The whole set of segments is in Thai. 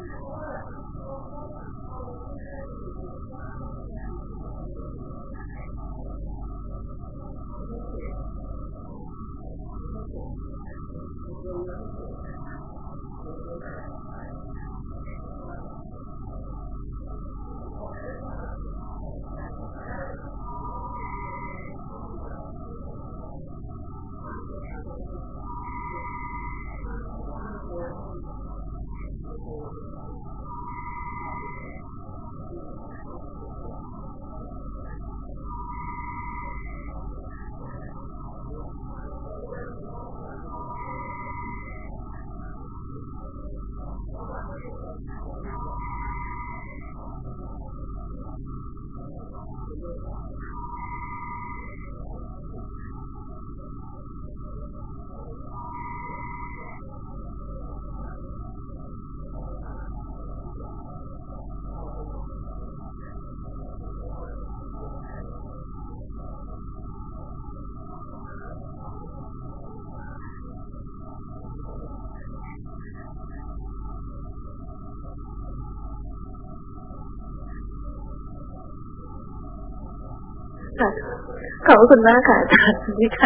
ขอบคุณมากค่ะอาจารย์นี่ค่ะ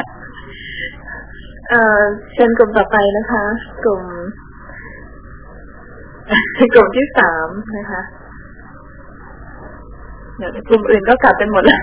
เชิญกลุ่มต่อไปนะคะกลุ่มที่3นะคะเดี๋ยวกลุ่มอื่นก็กลับกันหมดเลย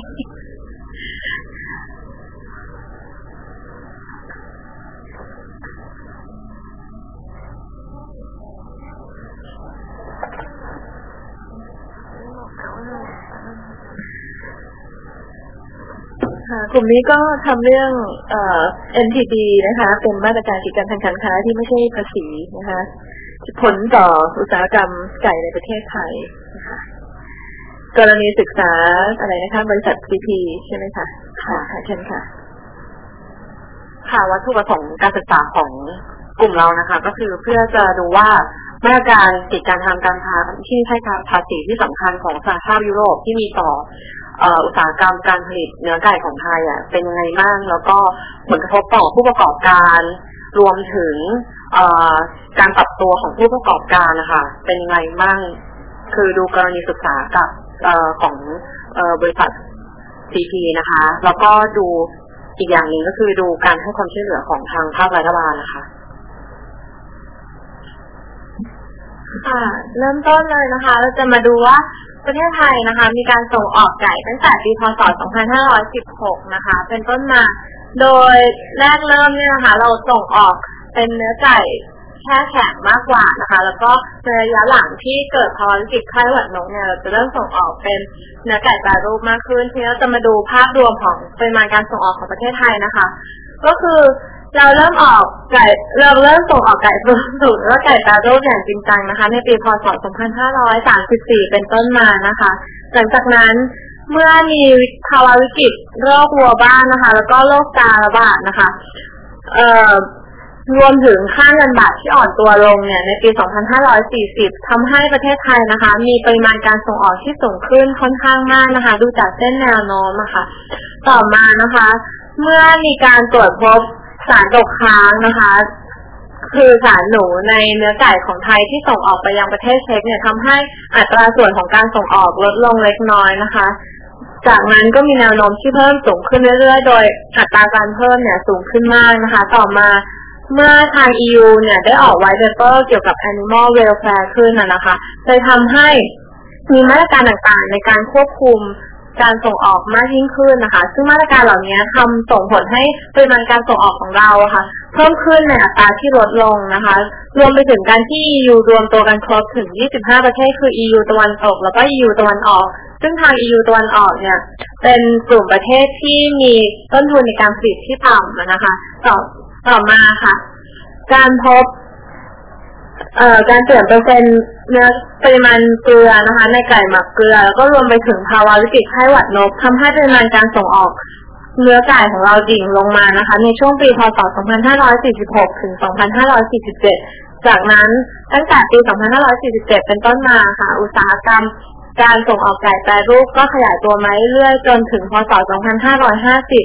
กลุ่มนี้ก็ทำเรื่องNTB นะคะเป็นมาตรการกิจการทางการค้าที่ไม่ใช่ภาษีนะคะผลต่ออุตสาหกรรมไก่ในประเทศไทยนะคะกรณีศึกษาอะไรนะคะบริษัท CP ใช่ไหมคะค่ะเชิญค่ะค่ะวัตถุประสงค์การศึกษาของกลุ่มเรานะคะก็คือเพื่อจะดูว่ามาตรการกิจการทางการค้าที่ใช้การภาษีที่สำคัญของสหภาพยุโรปที่มีต่ออุตสาหกรรมการผลิตเนื้อไก่ของไทยเป็นยังไงบ้างแล้วก็ผลกระทบต่อผู้ประกอบการรวมถึงการปรับตัวของผู้ประกอบการนะคะเป็นยังไงบ้างคือดูกรณีศึกษากับของบริษัท CP นะคะแล้วก็ดูอีกอย่างหนึ่งก็คือดูการให้ความช่วยเหลือของทางภาครัฐบาลนะคะเริ่มต้นเลยนะคะเราจะมาดูว่าประเทศไทยนะคะมีการส่งออกไก่ตั้งแต่ปีพ.ศ. 2516นะคะเป็นต้นมาโดยแรกเริ่มเนี่ยนะคะเราส่งออกเป็นเนื้อไก่แช่แข็งมากกว่านะคะแล้วก็ในระยะหลังที่เกิดภาวะวิกฤตไข้หวัดนกเนี่ยเราจะเริ่มส่งออกเป็นเนื้อไก่แปรรูปมากขึ้นทีนี้เราจะมาดูภาพรวมของปริมาณการส่งออกของประเทศไทยนะคะก็คือเราเริ่มส่งออกไก่สูตรและไก่แปรรูปอย่างจริงจังนะคะในปีพ.ศ. 2534เป็นต้นมานะคะหลังจากนั้นเมื่อมีภาวะวิกฤตโรควัวบ้านนะคะแล้วก็โรคการะบาดนะคะรวมถึงค่าเงินบาทที่อ่อนตัวลงเนี่ยในปี 2540 ทำให้ประเทศไทยนะคะมีปริมาณการส่งออกที่สูงขึ้นค่อนข้างมากนะคะดูจากเส้นแนวโน้มนะคะต่อมานะคะเมื่อมีการตรวจพบสารตกค้างนะคะคือสารหนูในเนื้อไก่ของไทยที่ส่งออกไปยังประเทศเช็กเนี่ยทำให้อัตราส่วนของการส่งออกลดลงเล็กน้อยนะคะจากนั้นก็มีแนวโน้มที่เพิ่มสูงขึ้นเรื่อยๆโดยอัตราการเพิ่มเนี่ยสูงขึ้นมากนะคะต่อมาเมื่อทาง EU เนี่ยได้ออกไว้เปเปอร์เกี่ยวกับ Animal Welfare ขึ้นนะคะเลยทำให้มีมาตรการต่างๆในการควบคุมการส่งออกมากยิ่งขึ้นนะคะซึ่งมาตรการเหล่านี้ทำส่งผลให้ปริมาณการส่งออกของเราค่ะเพิ่มขึ้นในอัตราที่ลดลงนะคะรวมไปถึงการที่ EU รวมตัวกันครบถึง25ประเทศคือ EU ตะวันตกแล้วก็ EU ตะวันออกซึ่งทาง EU ตะวันออกเนี่ยเป็นกลุ่มประเทศที่มีต้นทุนในการผลิตที่ต่ำนะคะต่อมาค่ะการพบการเปลี่ยนเปอร์เซ็นต์เนื้อปริมาณเกลือนะคะในไก่หมักเกลือแล้วก็รวมไปถึงภาวะวิกฤตไข้หวัดนกทำให้ปริมาณการส่งออกเนื้อไก่ของเราดิ่งลงมานะคะในช่วงปีพ.ศ. 2546 ถึง 2547 จากนั้นตั้งแต่ปี 2547 เป็นต้นมาค่ะอุตสาหกรรมการส่งออกไก่แปรรูปก็ขยายตัวมาเรื่อยๆจนถึงพ.ศ. 2550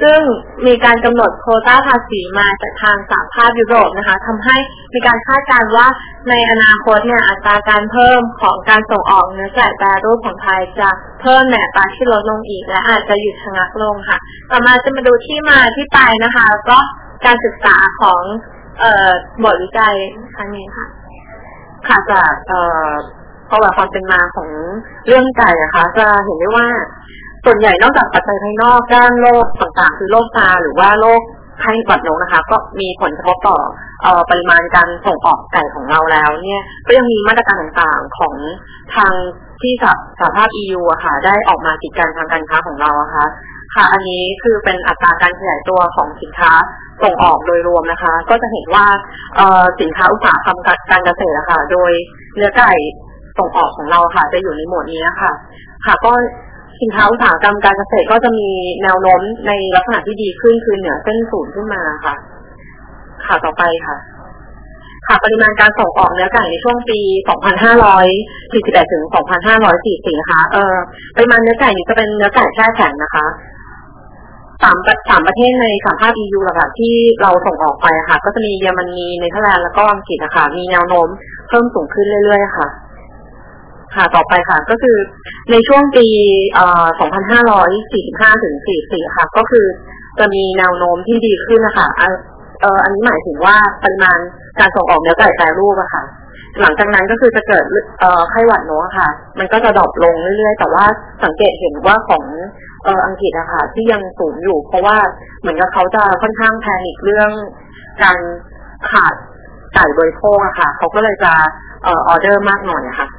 ซึ่งมีการกำหนดโควต้าภาษีมาจากทางสหภาพยุโรปนะคะทำให้มีการคาดการณ์ว่าในอนาคตเนี่ยอัตราการเพิ่มของการส่งออกเนื้อแกะแปรรูปของไทยจะเพิ่มในอัตราที่ลดลงอีกและอาจจะหยุดชะงักลงค่ะต่อมาจะมาดูที่มาที่ไปนะคะก็การศึกษาของบทวิจัยครั้งนี้ค่ะค่ะจากประวัติความเป็นมาของเรื่องไก่นะคะจะเห็นได้ว่าส่วนใหญ่นอกจากปัจจัยภายนอกด้านโรคต่างๆคือโรคซาร์หรือว่าโรคไข้หวัดนกนะคะก็มีผลกระทบต่อปริมาณการส่งออกไก่ของเราแล้วเนี่ยก็ยังมีมาตรการต่างๆของทางที่สหภาพ EU อะค่ะได้ออกมากีดกันทางการค้าของเราอะค่ะอันนี้คือเป็นอัตราการขยายตัวของสินค้าส่งออกโดยรวมนะคะก็จะเห็นว่าสินค้าอุตสาหกรรมการเกษตรอะค่ะโดยเนื้อไก่ส่งออกของเราค่ะจะอยู่ในหมวดนี้ค่ะก็สินค้าอุตสาหกรรมการเกษตรก็จะมีแนวโน้มในลักษณะที่ดีขึ้นคือเหนือเส้นศูนย์ขึ้นมาค่ะต่อไปค่ะปริมาณการส่งออกเนื้อไก่ในช่วงปี 2541 ถึง 2544 นะคะปริมาณเนื้อไก่นี้จะเป็นเนื้อไก่แช่แข็งนะคะสามประเทศในสหภาพ EU หลักๆที่เราส่งออกไปค่ะก็จะมีเยอรมนีเนเธอร์แลนด์แล้วก็อังกฤษนะคะมีแนวโน้มเพิ่มสูงขึ้นเรื่อยๆค่ะต่อไปค่ะก็คือในช่วงปี 2545 ถึง 44 ค่ะก็คือจะมีแนวโน้มที่ดีขึ้นนะคะอันนี้หมายถึงว่าปริมาณการส่งออกเนื้อไก่แปรรูปอะค่ะหลังจากนั้นก็คือจะเกิดไข้หวัดนกค่ะมันก็จะดรอปลงเรื่อยๆแต่ว่าสังเกตเห็นว่าของอังกฤษอะค่ะที่ยังสูงอยู่เพราะว่าเหมือนกับเขาจะค่อนข้างแพนิคเรื่องการขาดไก่บริโภคอะค่ะเขาก็เลยจะออเดอร์มากหน่อยค่ะ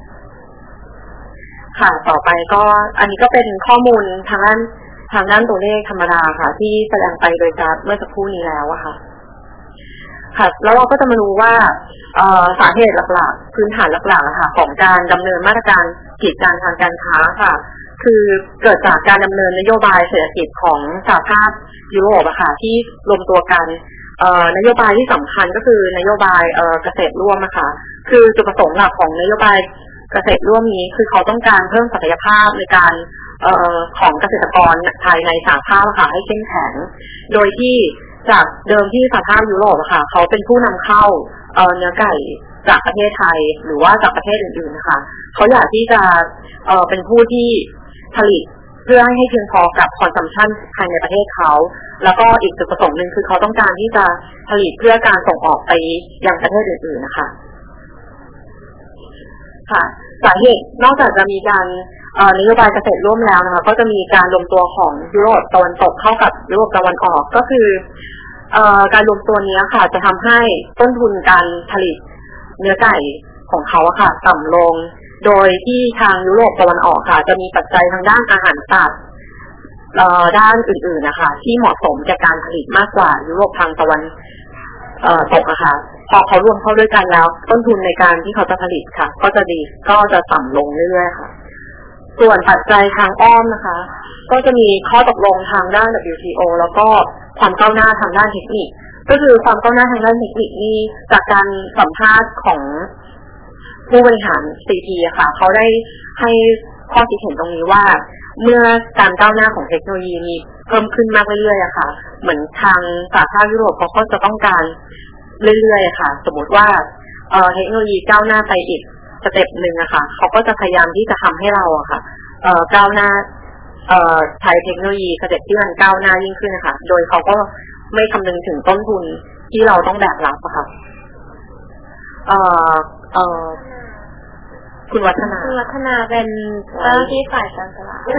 ต่อไปก็อันนี้ก็เป็นข้อมูลทางด้านตัวเลขธรรมดาค่ะที่แสดงไปโดยกราฟเมื่อสักครู่นี้แล้วอะค่ะแล้วเราก็จะมารู้ว่าสาเหตุหลักๆพื้นฐานหลักๆค่ะของการดำเนินมาตรการกีดกันทางการค้าค่ะคือเกิดจากการดำเนินนโยบายเศรษฐกิจของสหภาพยุโรปอะค่ะที่รวมตัวกันนโยบายที่สำคัญก็คือนโยบายเกษตรร่วมอะค่ะคือจุดประสงค์หลักของนโยบายเกษตรร่วมนี้คือเขาต้องการเพิ่มศักยภาพในการของเกษตรกรภายในสหภาพค่ะให้เข้มแข็งโดยที่จากเดิมที่สหภาพยุโรปค่ะเขาเป็นผู้นำเข้าเนื้อไก่จากประเทศไทยหรือว่าจากประเทศอื่นๆนะคะเขาอยากที่จะเป็นผู้ที่ผลิตเพื่อให้เพียงพอกับคอนซัมชันภายในประเทศเขาแล้วก็อีกจุดประสงค์หนึ่งคือเขาต้องการที่จะผลิตเพื่อการส่งออกไปยังประเทศอื่นๆนะคะสาเหตุนอกจากจะมีการนโยบายเกษตรร่วมแล้วนะคะก็จะมีการรวมตัวของยุโรปตะวันตกเข้ากับยุโรปตะวันออกก็คือการรวมตัวนี้ค่ะจะทำให้ต้นทุนการผลิตเนื้อไก่ของเขาค่ะต่ำลงโดยที่ทางยุโรปตะวันออกค่ะจะมีปัจจัยทางด้านอาหารสัตว์ด้านอื่นๆนะคะที่เหมาะสมแก่การผลิตมากกว่ายุโรปทางตะวันตกค่ะพอเขารวมเข้าด้วยกันแล้วต้นทุนในการที่เขาจะผลิตค่ะก็จะต่ำลงเรื่อยๆค่ะส่วนปัจจัยทางอ้อมนะคะก็จะมีข้อตกลงทางด้าน WTO แล้วก็ความก้าวหน้าทางด้านเทคนิคก็คือความก้าวหน้าทางด้านเทคนิคนี้จากการสัมภาษณ์ของผู้บริหาร CP ค่ะเขาได้ให้ข้อคิดเห็นตรงนี้ว่าเมื่อการก้าวหน้าของเทคโนโลยีมีเพิ่มขึ้นมากเรื่อยๆค่ะเหมือนทางสหภาพยุโรปเขาก็จะต้องการเรื่อยๆค่ะสมมติว่าเทคโนโลยีก้าวหน้าไปอีกสเต็ปหนึ่งอะค่ะเขาก็จะพยายามที่จะทำให้เราอะค่ะก้าวหน้าใช้เทคโนโลยีสเต็ปที่มันก้าวหน้ายิ่งขึ้นนะคะโดยเขาก็ไม่คำนึงถึงต้นทุนที่เราต้องแบกรับอะค่ะคุณวัฒนาเป็นเจ้าที่ฝ่ายการตลาด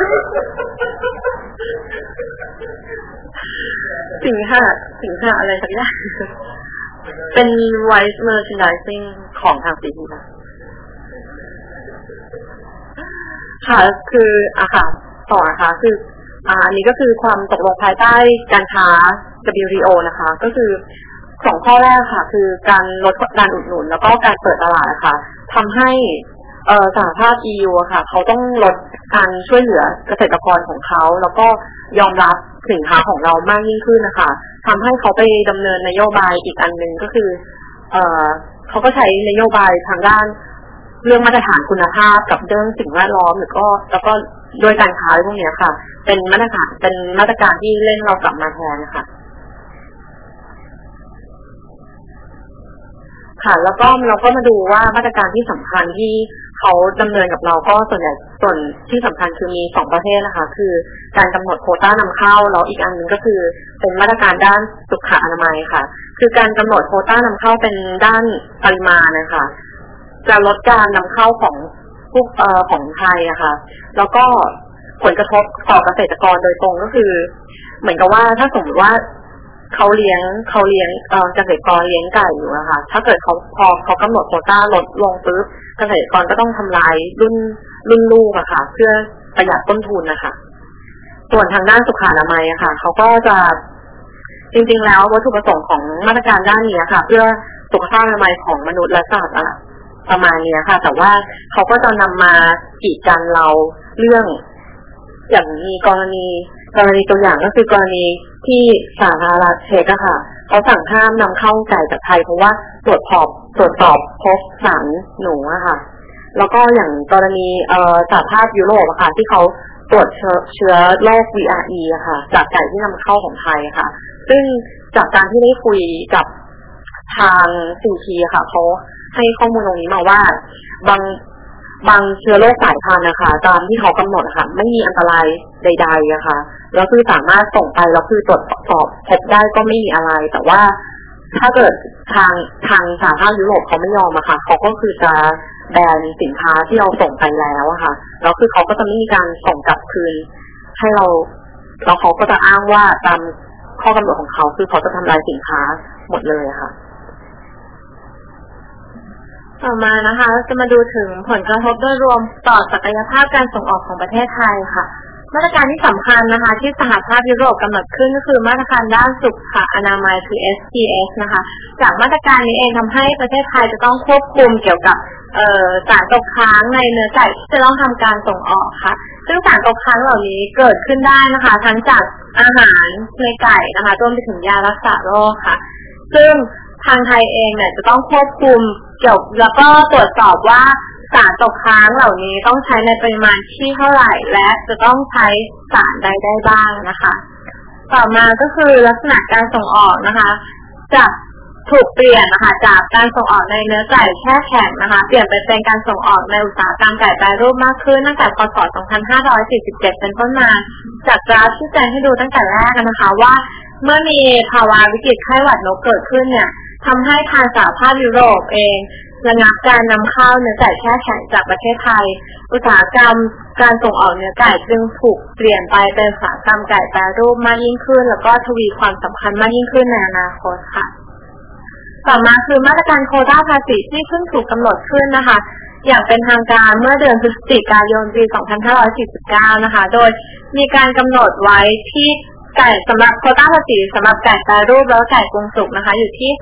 สิ่งห้าอะไรสักอย่างเป็น Vice Merchandising ของทางซีพีค่ะคือค่ะต่อนะคะคืออันนี้ก็คือความตกลงภายใต้การค้า WTO นะคะก็คือ2ข้อแรกค่ะคือการลดการอุดหนุนแล้วก็การเปิดตลาดค่ะทำให้สหภาพ EU ค่ะเขาต้องลดการช่วยเหลือเกษตรกรของเขาแล้วก็ยอมรับสินค้าของเรามากยิ่งขึ้นนะคะทำให้เขาไปดำเนินนโยบายอีกอันหนึ่งก็คือเขาก็ใช้นโยบายทางด้านเรื่องมาตรฐานคุณภาพกับเรื่องสิ่งแวดล้อมแล้วก็ด้วยการค้าพวกนี้ค่ะเป็นมาตรการที่เร่งเรากลับมาแทนนะคะค่ะแล้วก็เราก็มาดูว่ามาตรการที่สำคัญที่เขาดำเนินกับเราก็ส่วนที่สำคัญคือมี2ประเภทนะคะคือการกำหนดโควต้านำเข้าแล้วอีกอันนึงก็คือเป็นมาตรการด้านสุขอนามัยค่ะคือการกำหนดโควต้านำเข้าเป็นด้านปริมาณนะคะจะลดการนำเข้าของของไทยนะคะแล้วก็ผลกระทบต่อเกษตรกรโดยตรงก็คือเหมือนกับว่าถ้าสมมติว่าเขาเลี้ยงเกษตรกรเลี้ยงไก่อยู่นะคะถ้าเกิดเขากำหนดโควต้าลดลงปุ๊บเกษตรกรก็ต้องทำลายรุ่นลูกอะค่ะเพื่อประหยัดต้นทุนนะคะส่วนทางด้านสุขอนามัยอะค่ะเขาก็จะจริงๆแล้ววัตถุประสงค์ของมาตรการด้านนี้ค่ะเพื่อสุขภาพอนามัยของมนุษย์และสัตว์อะประมาณนี้ค่ะแต่ว่าเขาก็จะนำมากีดกันเราเรื่องอย่างมีกรณีตัวอย่างก็คือกรณีที่สาธารณรัฐเช็กอะค่ะเขาสั่งห้ามนำเข้าไก่จากไทยเพราะว่าตรวจสอบพบสารหนูอะค่ะแล้วก็อย่างกรณีสหภาพยุโรปอะค่ะที่เขาตรวจเชื้อโรค VRE อะค่ะจากไก่ที่นำเข้าของไทยค่ะซึ่งจากการที่ได้คุยกับทาง CT ค่ะเขาให้ข้อมูลตรงนี้มาว่าบางเชื้อโรคสายพันธุ์นะคะตามที่เขากำหนดค่ะไม่มีอันตรายใดๆนะคะแล้วคือสามารถส่งไปแล้วคือตรวจสอบพบได้ก็ไม่มีอะไรแต่ว่าถ้าเกิดทางสหภาพยุโรปเขาไม่ยอมอะค่ะเขาก็คือจะแบนสินค้าที่เราส่งไปแล้วอะค่ะแล้วคือเขาก็จะไม่มีการส่งกลับคืนให้เราแล้วเขาก็จะอ้างว่าตามข้อกำหนดของเขาคือเขาจะทำลายสินค้าหมดเลยค่ะต่อมานะคะจะมาดูถึงผลกระทบโดยรวมต่อศักยภาพการส่งออกของประเทศไทยค่ะมาตรการที่สำคัญนะคะที่สหภาพยุโรปกำหนดขึ้นก็คือมาตรการด้านสุขอนามัยคือ SPS นะคะจากมาตรการนี้เองทำให้ประเทศไทยจะต้องควบคุมเกี่ยวกับสารตกค้างในเนื้อไก่ที่จะต้องทำการส่งออกค่ะซึ่งสารตกค้างเหล่านี้เกิดขึ้นได้นะคะทั้งจากอาหารในไก่นะคะรวมไปถึงยารักษาโรคค่ะซึ่งทางไทยเองเนี่ยจะต้องควบคุมแล้วก็ตรวจสอบว่าสารตกค้างเหล่านี้ต้องใช้ในปริมาณที่เท่าไหร่และจะต้องใช้สารใดได้บ้างนะคะต่อมาก็คือลักษณะการส่งออกนะคะจากถูกเปลี่ยนนะคะจากการส่งออกในเนื้อไก่แช่แข็งนะคะเปลี่ยนไปเป็นการส่งออกในอุตสาหกรรมไก่แปรรูปมากขึ้นตั้งแต่พ.ศ. 2547เป็นต้นมาจากกราฟที่แสดงให้ดูตั้งแต่แรกนะคะว่าเมื่อมีภาวะวิกฤตไข้หวัดนกเกิดขึ้นเนี่ยทำให้ทางสหภาพยุโรปเองระงับการนำเข้าเนื้อไก่แช่แข็งจากประเทศไทยอุตสาหกรรมการส่งออกเนื้อไก่จึงถูกเปลี่ยนไปเป็นอุตสาหกรรมไก่แปรรูปมากยิ่งขึ้นแล้วก็ทวีความสำคัญมากยิ่งขึ้นในอนาคตค่ะต่อมาคือมาตรการโควต้าภาษีที่เพิ่งถูกกำหนดขึ้นนะคะอย่างเป็นทางการเมื่อเดือนพฤศจิกายนปี 2549 นะคะโดยมีการกำหนดไว้ที่ไก่สำหรับโควต้าภาษีสำหรับไก่แปรรูปแล้วไก่ปรุงสุกนะคะอยู่ที่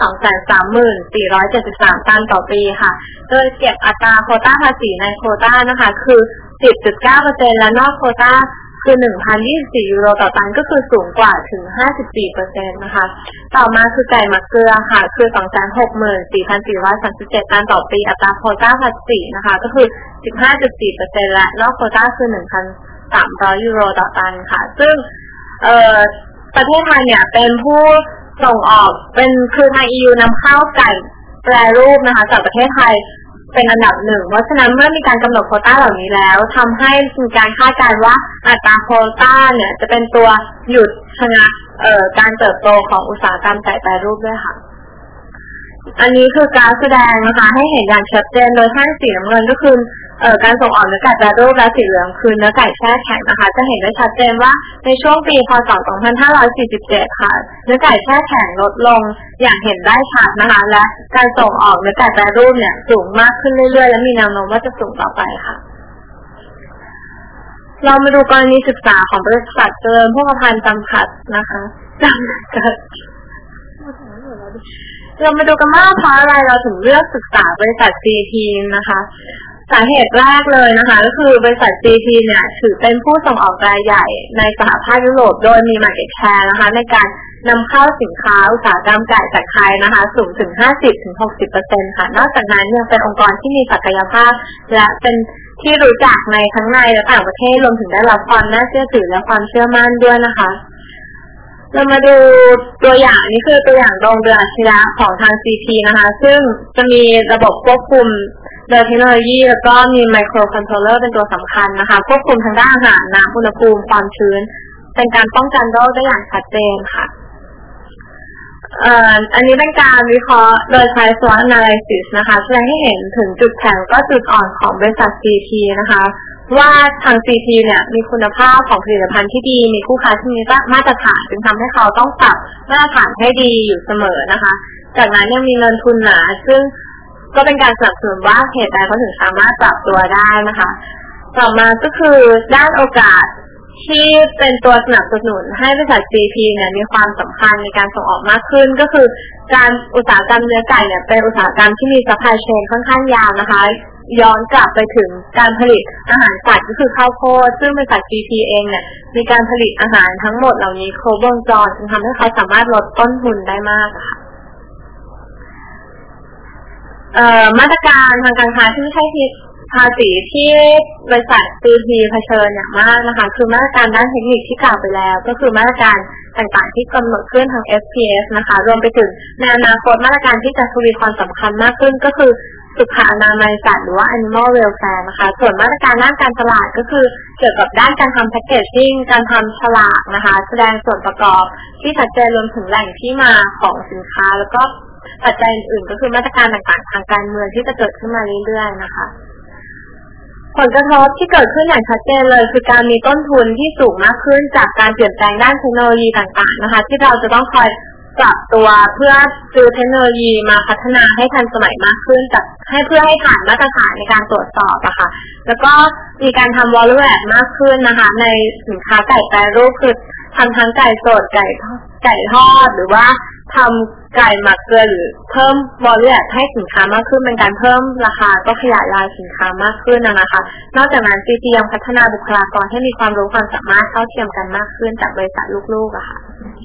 234,473 ตันต่อปีค่ะโดยเก็บอัตราโควต้าภาษีในโควต้านะคะคือ 10.9% และนอกโควต้าคือ 1,024 ยูโรต่อตันก็คือสูงกว่าถึง 54% นะคะต่อมาคือไก่หมักเกลือค่ะคือ 264,437 ตันต่อปีอัตราโควต้าภาษีนะคะก็คือ 15.4% และนอกโควต้าคือ 1,300 ยูโรต่อตันค่ะซึ่งประเทศไทยเนี่ยเป็นผู้ส่งออกคือทาง EU นำเข้าไก่แปรรูปนะคะจากประเทศไทยเป็นอันดับหนึ่งเพราะฉะนั้นเมื่อมีการกำหนดโควต้าเหล่านี้แล้วทำให้มีการคาดการณ์ว่าอัตราโควต้าเนี่ยจะเป็นตัวหยุดชะงักการเติบโตของอุตสาหกรรมไก่แปรรูปด้วยค่ะอันนี้คือกราฟแสดงนะคะให้เห็นอย่างชัดเจนโดยท่านสีน้ำเงินก็คือการส่งออกเนื้อไก่แปรรูปและสีเหลืองคือเนื้อไก่แช่แข็งนะคะจะเห็นได้ชัดเจนว่าในช่วงปีพ.ศ. 2547 ค่ะเนื้อไก่แช่แข็งลดลงอย่างเห็นได้ชัดนะคะและการส่งออกเนื้อไก่แปรรูปเนี่ยสูงมากขึ้นเรื่อยๆและมีแนวโน้มว่าจะสูงต่อไปค่ะเรามาดูกรณีศึกษาของบริษัทเจริญโภคภัณฑ์จำกัดนะคะจำกัดเรามาดูกันว่าเพราะอะไรเราถึงเลือกศึกษาบริษัท CP นะคะสาเหตุแรกเลยนะคะก็คือบริษัท CP เนี่ยถือเป็นผู้ส่งออกรายใหญ่ในสหภาพยุโรปโดยมี market share นะคะในการนำเข้าสินค้าอุตสาหกรรมไก่จากไทยนะคะสูงถึง 50-60% ค่ะนอกจากนั้นยังเป็นองค์กรที่มีศักยภาพและเป็นที่รู้จักในทั้งในและต่างประเทศรวมถึงได้รับความน่าเชื่อถือและความเชื่อมั่นด้วยนะคะเรามาดูตัวอย่างนี้คือตัวอย่างโรงเรือนอัจฉริยะของทาง CP นะคะซึ่งจะมีระบบควบคุมโดยเทคโนโลยีแล้วก็มีไมโครคอนโทรลเลอร์เป็นตัวสำคัญนะคะควบคุมทางด้านอาหารน้ำอุณหภูมิความชื้นเป็นการป้องกันโรคได้อย่างชัดเจนค่ะอันนี้เป็นการวิเคราะห์โดยใช้ SWOT analysis นะคะแสดงให้เห็นถึงจุดแข็งก็จุดอ่อนของบริษัท CP นะคะว่าทาง CP เนี่ยมีคุณภาพของผลิตภัณฑ์ที่ดีมีคู่ค้าที่มีมาตรฐานจึงทำให้เขาต้องปรับมาตรฐานให้ดีอยู่เสมอนะคะจากนั้นยังมีเงินทุนหนาซึ่งก็เป็นการสนับสนุนว่าเหตุใดเขาถึงสามารถปรับตัวได้นะคะต่อมาก็คือด้านโอกาสที่เป็นตัวสนับสนุนให้บริษัท CP เนี่ยมีความสำคัญในการส่งออกมากขึ้นก็คือการอุตสาหกรรมเนื้อไก่เนี่ยเป็นอุตสาหกรรมที่มี supply chain ค่อนข้างยาวนะคะย้อนกลับไปถึงการผลิตอาหารสัตว์ก็คือข้าวโพดซึ่งบริษัท CP เองเนี่ยมีการผลิตอาหารทั้งหมดเหล่านี้ครบวงจรจึงทำให้เขาสามารถลดต้นทุนได้มากค่ะมาตรการทางการค้าที่ไม่ใช่ภาษีที่บริษัท CP เผชิญอย่างมากนะคะคือมาตรการด้านเทคนิคที่กล่าวไปแล้วก็คือมาตรการต่างๆที่กำหนดขึ้นทาง SPS นะคะรวมไปถึงในอนาคตมาตรการที่จะทวีความสำคัญมากขึ้นก็คือสุขอนามัยสัตว์หรือว่า Animal Welfare นะคะส่วนมาตรการด้านการตลาดก็คือเกี่ยวกับด้านการทำแพคเกจจิ้งการทำฉลากนะคะแสดงส่วนประกอบที่ชัดเจนรวมถึงแหล่งที่มาของสินค้าแล้วก็ปัจจัยอื่นๆก็คือมาตรการต่างๆทางการเมืองที่จะเกิดขึ้นมาเรื่อยๆนะคะผลกระทบที่เกิดขึ้นอย่างชัดเจนเลยคือการมีต้นทุนที่สูงมากขึ้นจากการเปลี่ยนแปลงด้านเทคโนโลยีต่างๆนะคะที่เราจะต้องคอยปรับตัวเพื่อซื้อเทคโนโลยีมาพัฒนาให้ทันสมัยมากขึ้นจากเพื่อให้ผ่านมาตรฐานในการตรวจสอบอะค่ะแล้วก็มีการทำ value add มากขึ้นนะคะในสินค้าไก่แปรรูปคือทำทั้งไก่สดไก่ทอดหรือว่าทำไก่หมักเกลือหรือเพิ่ม value add ให้สินค้ามากขึ้นเป็นการเพิ่มราคาก็ขยายรายสินค้ามากขึ้นนะคะนอกจากนั้น CP ยังพัฒนาบุคลากรให้มีความรู้ความสามารถเท่าเทียมกันมากขึ้นจากบริษัทลูกๆอะค่ะ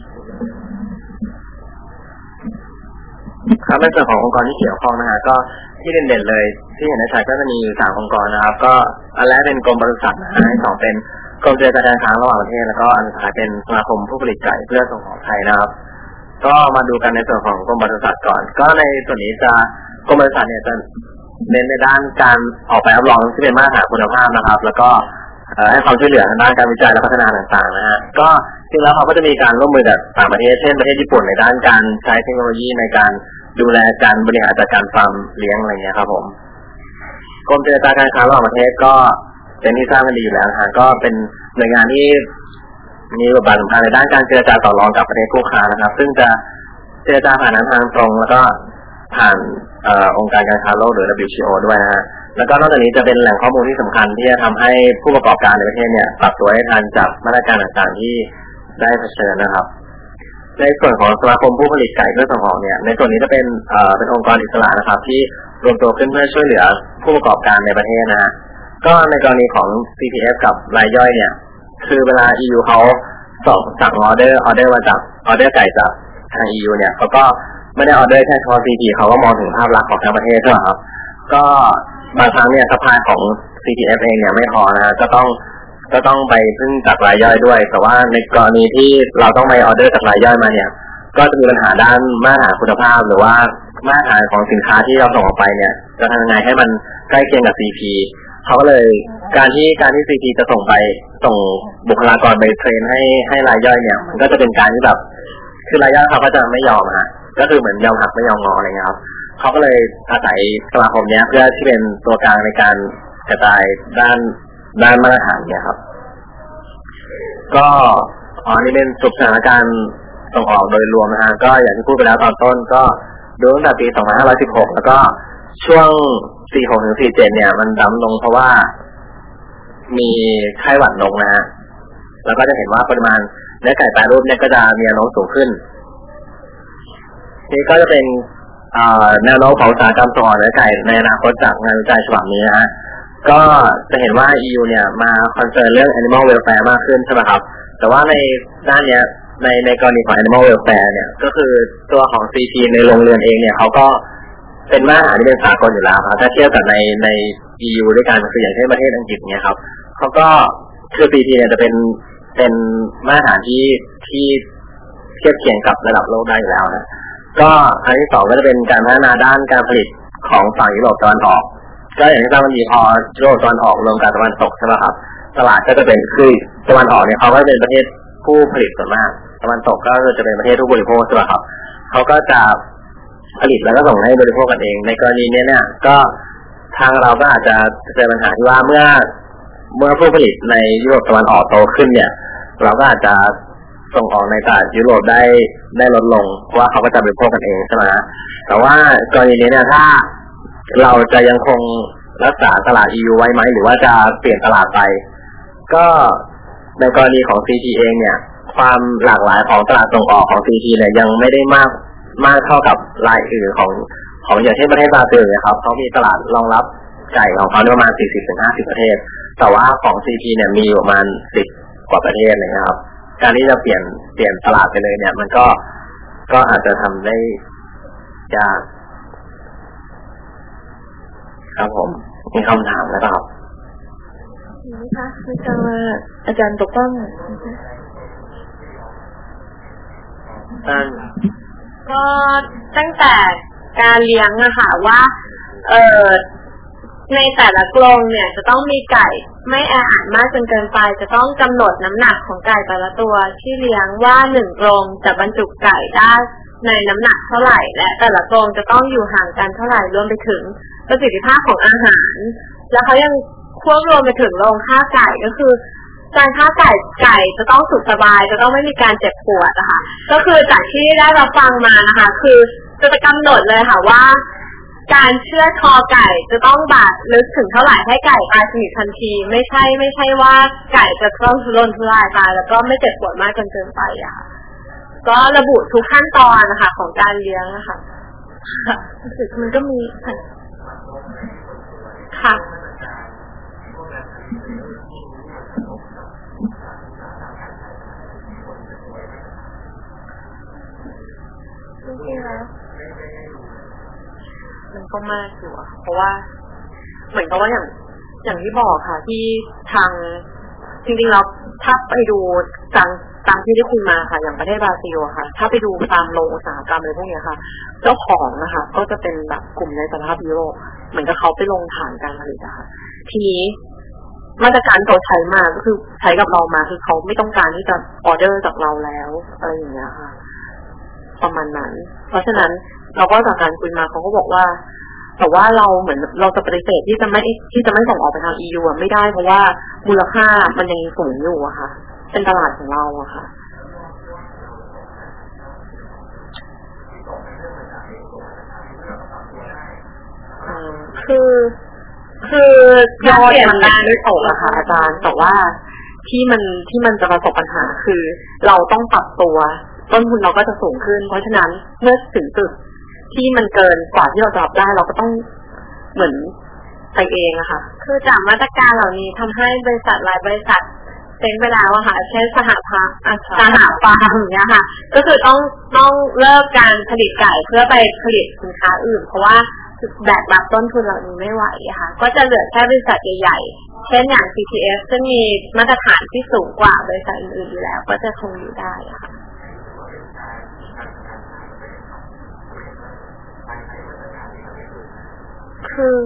ครับในส่วนขององค์กรที่เกี่ยวข้องนะฮะก็ที่เด่นๆเลยที่เห็นในฉากก็จะมีอยู่3องค์กรนะครับก็อันแรกเป็นกรมปศุสัตว์นะฮะอันที่2เป็นกรมเจรจาการค้าระหว่างประเทศแล้วก็อันสุดท้ายเป็นสมาคมผู้ผลิตไก่เพื่อส่งออกไทยนะครับก็มาดูกันในส่วนของกรมปศุสัตว์ก่อนก็ในส่วนนี้จะกรมปศุสัตว์เนี่ยจะเน้นในด้านการออกใบรับรองที่เป็นมาตรฐานคุณภาพนะครับแล้วก็ให้ความช่วยเหลือทางด้านการวิจัยและพัฒนาต่างๆนะฮะก็จริงแล้วเขาก็จะมีการร่วมมือกับต่างประเทศเช่นประเทศญี่ปุ่นในด้านการใช้เทคโนโลยีในการดูแลการบริหารจัดการฟาร์มเลี้ยงอะไรเงี้ยครับผมกรมเจรจาการค้าระหว่างประเทศก็เป็นที่ทราบกันดีอยู่แล้วนะฮะก็เป็นหน่วยงานที่มีบทบาทสำคัญในด้านการเจรจาต่อรองกับประเทศคู่ค้านะครับซึ่งจะเจรจาผ่านทางตรงแล้วก็ผ่านองค์การการค้าโลกหรือ WTO ด้วยนะฮะแล้วก็นอกจากนี้จะเป็นแหล่งข้อมูลที่สำคัญที่จะทำให้ผู้ประกอบการในประเทศเนี่ยปรับตัวให้ทันจากมาตรการต่างๆที่ได้เผชิญนะครับในส่วนของสมาคมผู้ผลิตไก่เพื่อส่งออกเนี่ยในส่วนนี้จะเป็นองค์กรอิสระนะครับที่รวมตัวขึ้นเพื่อช่วยเหลือผู้ประกอบการในประเทศนะฮะก็ในกรณีของ CPF กับรายย่อยเนี่ยคือเวลา EU เขาสั่งออเดอร์มาจากออเดอร์ไก่จากทาง EU เนี่ยเขาก็ไม่ได้ออเดอร์แค่เฉพาะ CP เขาก็มองถึงภาพลักษณ์ของทั้งประเทศด้วยครับก็บางครั้งเนี่ยซัพพลายของ CPF เองเนี่ยไม่พอนะฮะก็ต้องไปพึ่งจากรายย่อยด้วยแต่ว่าในกรณีที่เราต้องไปออเดอร์จากรายย่อยมาเนี่ยก็จะมีปัญหาด้านมาตรฐานคุณภาพหรือว่ามาตรฐานของสินค้าที่เราส่งออกไปเนี่ยจะทำยังไงให้มันใกล้เคียงกับ CP เขาก็เลยการที่ CP จะส่งบุคลากรไปเทรนให้รายย่อยเนี่ยมันก็จะเป็นการที่แบบคือรายย่อยเขาก็จะไม่ยอมฮะก็คือเหมือนยอมหักไม่ยอมงออะไรเงี้ยครับเขาก็เลยอาศัยสมาคมเนี้ยเพื่อที่เป็นตัวกลางในการกระจายด้านมาตรฐานเนี่ยครับก็นี่เป็นสถานการณ์ส่งออกโดยรวมนะฮะก็อย่างที่พูดไปแล้วตอนต้นก็ดูตั้งแต่ปี2516แล้วก็ช่วง46ถึง47เนี่ยมันดำลงเพราะว่ามีไข้หวัดนกนะฮะแล้วก็จะเห็นว่าปริมาณเนื้อไก่แปรรูปเนี่ยก็จะมีแนวโน้มสูงขึ้นนี่ก็จะเป็นแนวโน้มของอุตสาหกรรมส่งออกเนื้อไก่ในอนาคตจากงานวิจัยฉบับนี้นะฮะก็จะเห็นว่า EU เนี่ยมาคอนเซิร์นเรื่อง Animal Welfare มากขึ้นใช่ไหมครับแต่ว่าในด้านเนี้ยในกรณีของ Animal Welfare เนี่ยก็คือตัวของ CP ในโรงเรือนเองเนี่ยเขาก็เป็นมาตรฐานที่เป็นสากลอยู่แล้วครับถ้าเทียบกับใน EU ด้วยกันคืออย่างเช่นประเทศอังกฤษเนี่ยครับเขาก็คือ CP เนี่ยจะเป็นมาตรฐานที่เทียบเคียงกับระดับโลกได้อยู่แล้วนะก็อันที่สองก็จะเป็นการพัฒนาด้านการผลิตของฝั่งยุโรปตะวันออกก็อย่างที่ทราบมันมีพอยุโรปตะวันออกรวมกับตะวันตกใช่ไหมครับตลาดก็จะเป็นคือตะวันออกเนี่ยเขาก็เป็นประเทศผู้ผลิตส่วนมากตะวันตกก็จะเป็นประเทศผู้บริโภคใช่ไหมครับเขาก็จะผลิตแล้วก็ส่งให้บริโภคกันเองในกรณีนี้เนี่ยก็ทางเราก็อาจจะเจอปัญหาที่ว่าเมื่อผู้ผลิตในยุโรปตะวันออกโตขึ้นเนี่ยเราก็อาจจะส่งออกในตลาดยุโรปได้ลดลงเพราะว่าเขาก็จะบริโภคกันเองใช่ไหมแต่ว่ากรณีนี้เนี่ยถ้าเราจะยังคงรักษาตลาด EU ไว้ไหมหรือว่าจะเปลี่ยนตลาดไปก็ในกรณีของ CP เองเนี่ยความหลากหลายของตลาดส่งออกของ CP เนี่ยยังไม่ได้มากเท่ากับรายอื่นของอย่างเช่นประเทศบราซิลนะครับเขามีตลาดรองรับไก่ของเขาประมาณ 40-50 ประเทศแต่ว่าของ CP เนี่ยมีประมาณ10 กว่าประเทศเลยนะครับการที่จะเปลี่ยนตลาดไปเลยเนี่ยมันก็อาจจะทำได้ยากครับผมมีคำถามแล้วครับนี่ค่ะไม่ทราบว่าอาจารย์ปกป้องก็ตั้งแต่การเลี้ยงอะค่ะว่าในแต่ละกรงเนี่ยจะต้องมีไก่ไม่แออัดมากจนเกินไปจะต้องกำหนดน้ำหนักของไก่แต่ละตัวที่เลี้ยงว่า1 กรงจะบรรจุไก่ได้ในน้ำหนักเท่าไหร่และแต่ละกรงจะต้องอยู่ห่างกันเท่าไหร่รวมไปถึงประสิทธิภาพของอาหารแล้วเขายังควบรวมไปถึงโรงฆ่าไก่ก็คือการฆ่าไก่จะต้องสุขสบายจะต้องไม่มีการเจ็บปวดนะคะก็คือจากที่ได้รับฟังมานะคะคือจะกำหนดเลยค่ะว่าการเชือดคอไก่จะต้องบาดลึกถึงเท่าไหร่ให้ไก่ตายสนิททันทีไม่ใช่ว่าไก่จะต้องทุรนทุรายตายแล้วก็ไม่เจ็บปวดมากจนเกินไปอะค่ะก็ระบุทุกขั้นตอนนะคะของการเลี้ยงนะคะมันก็มีค่ะมันก็มากอยู่อะเพราะว่าเหมือนกับว่าอย่างที่บอกค่ะที่ทางจริงๆเราถ้าไปดูตามที่ได้คุยมาค่ะอย่างประเทศบราซิลค่ะถ้าไปดูตามโรงอุตสาหกรรมอะไรพวกนี้ค่ะเจ้าของนะคะก็จะเป็นแบบกลุ่มในสหภาพยุโรปเหมือนกับเขาไปลงฐานการผลิตอะค่ะทีนี้มาตรการเขาใช้มาก็คือใช้กับเรามาคือเขาไม่ต้องการที่จะออเดอร์จากเราแล้วอะไรอย่างเงี้ยค่ะประมาณนั้นเพราะฉะนั้นเราก็จากการคุยมาเขาก็บอกว่าแต่ว่าเราเหมือนเราจะปฏิเสธที่จะไม่ส่งออกไปทาง EU อ่ะไม่ได้เพราะว่ามูลค่ามันยังสูงอยู่อะค่ะเป็นตลาดของเราอะค่ะคือยอดมันไม่ตกอะค่ะอาจารย์แต่ว่าที่มันจะประสบปัญหาคือเราต้องปรับตัวต้นทุนเราก็จะสูงขึ้นเพราะฉะนั้นเมื่อถึงจุดที่มันเกินกว่าที่เราจะรับได้เราก็ต้องเหมือนไปเองอะค่ะคือจากมาตรการเหล่านี้ทำให้บริษัทหลายบริษัทเซ็งไปแล้วอะค่ะเช่นสหฟาร์มอย่างเงี้ยค่ะก็คือต้องเลิกการผลิตไก่เพื่อไปผลิตสินค้าอื่นเพราะว่าแบกรับต้นทุนเหล่านี้ไม่ไหวอะค่ะก็จะเหลือแค่บริษัทใหญ่ๆเช่นอย่าง CTF ซึ่งมีมาตรฐานที่สูงกว่าบริษัทอื่นๆอยู่แล้วก็จะคงอยู่ได้อะค่ะคือ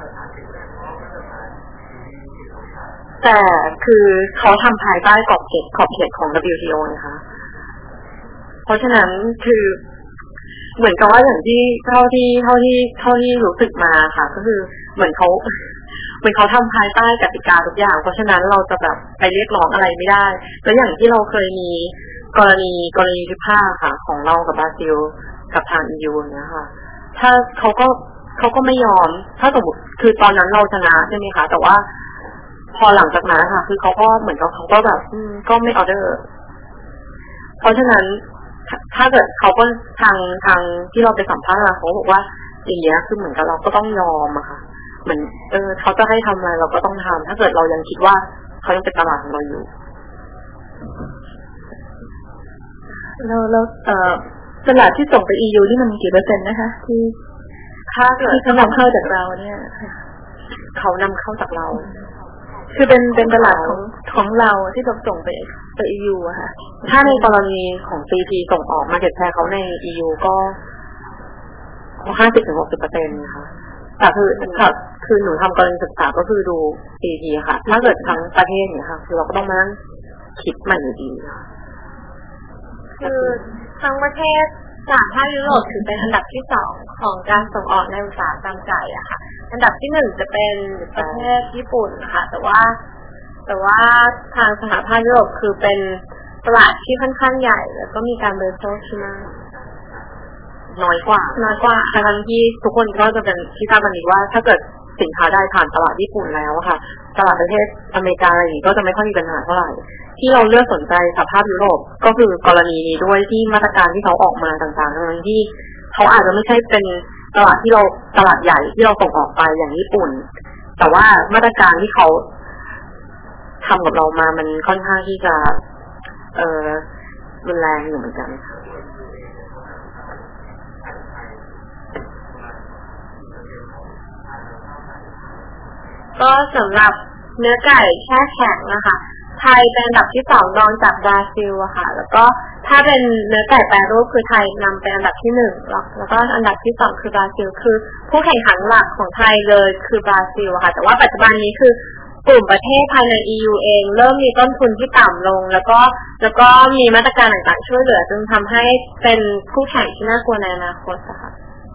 แต่คือเขาทำภายใต้ขอบเขตของ WTO นะคะเพราะฉะนั้นคือเหมือนกับว่าอย่างที่เท่าที่รู้สึกมาค่ะก็คือเหมือนเขาทำภายใต้กติกาทุกอย่างเพราะฉะนั้นเราจะแบบไปเรียกร้องอะไรไม่ได้แล้วอย่างที่เราเคยมีกรณีพิพาทค่ะของเรากับบราซิลกับทาง EU เนี่ยค่ะถ้าเขาก็ไม่ยอมถ้าสมมติคือตอนนั้นเราชนะใช่ไหมคะแต่ว่าพอหลังจากนั้นค่ะคือเขาก็เหมือนกับเขาก็แบบก็ไม่ออเดอร์เพราะฉะนั้นถ้าเกิดเขาก็ทางที่เราไปสัมภาษณ์เขาบอกว่าอย่างเงี้ยคือเหมือนกับเราก็ต้องยอมอะค่ะเหมือนเขาจะให้ทำอะไรเราก็ต้องทำถ้าเกิดเรายังคิดว่าเขายังเป็นตลาดของเราอยู่แล้วตลาดที่ส่งไป EU นี่มันกี่เปอร์เซ็นต์นะคะที่ถ้าเกิดเขานำเข้าจากเราเนี่ยเขานำเข้าจากเราคือเป็นตลาดของเราที่เราส่งไป EU อะค่ะถ้าในกรณีของ CP ส่งออกมาเก็ตแชร์เขาใน EU ก็ 50-60% นะคะแต่คือหนูทำกรณีศึกษาก็คือดู CP ค่ะถ้าเกิดทั้งประเทศเนี่ยค่ะคือเราก็ต้องมานั่งคิดใหม่อยู่ดีค่ะคือทั้งประเทศสหภาพยุโรปถือเป็นอันดับที่2ของการส่งออกในอุตสาหกรรมไก่อะค่ะอันดับที่1จะเป็นประเทศญี่ปุ่นค่ะแต่ว่าทางสหภาพยุโรปคือเป็นตลาดที่ค่อนข้างใหญ่แล้วก็มีการเบรโซที่มากน้อยกว่าทั้งที่ทุกคนก็จะเป็นที่ทราบกันดีว่าถ้าเกิดสินค้าได้ผ่านตลาดญี่ปุ่นแล้วค่ะตลาดประเทศอเมริกาอะไรอย่างนี้ก็จะไม่ค่อยมีปัญหาเท่าไหร่ที่เราเลือกสนใจสหภาพยุโรปก็คือกรณีนี้ด้วยที่มาตรการที่เขาออกมาต่างๆทั้งที่เขาอาจจะไม่ใช่เป็นตลาดใหญ่ที่เราส่งออกไปอย่างญี่ปุ่นแต่ว่ามาตรการที่เขาทำกับเรามามันค่อนข้างที่จะรุนแรงอยู่เหมือนกันก็สำหรับเนื้อไก่แช่แข็งนะคะไทยเป็นอันดับที่2รองจากบราซิลอะค่ะแล้วก็ถ้าเป็นเนื้อไก่แปรรูปคือไทยนำเป็นอันดับที่1แล้วก็อันดับที่2คือบราซิลคือผู้แข่งขันหลักของไทยเลยคือบราซิลอะค่ะแต่ว่าปัจจุบันนี้คือกลุ่มประเทศภายใน EU เองเริ่มมีต้นทุนที่ต่ำลงแล้วก็มีมาตรการต่างๆช่วยเหลือจนทำให้เป็นคู่แข่งที่น่ากลัวในอนาคตค่ะ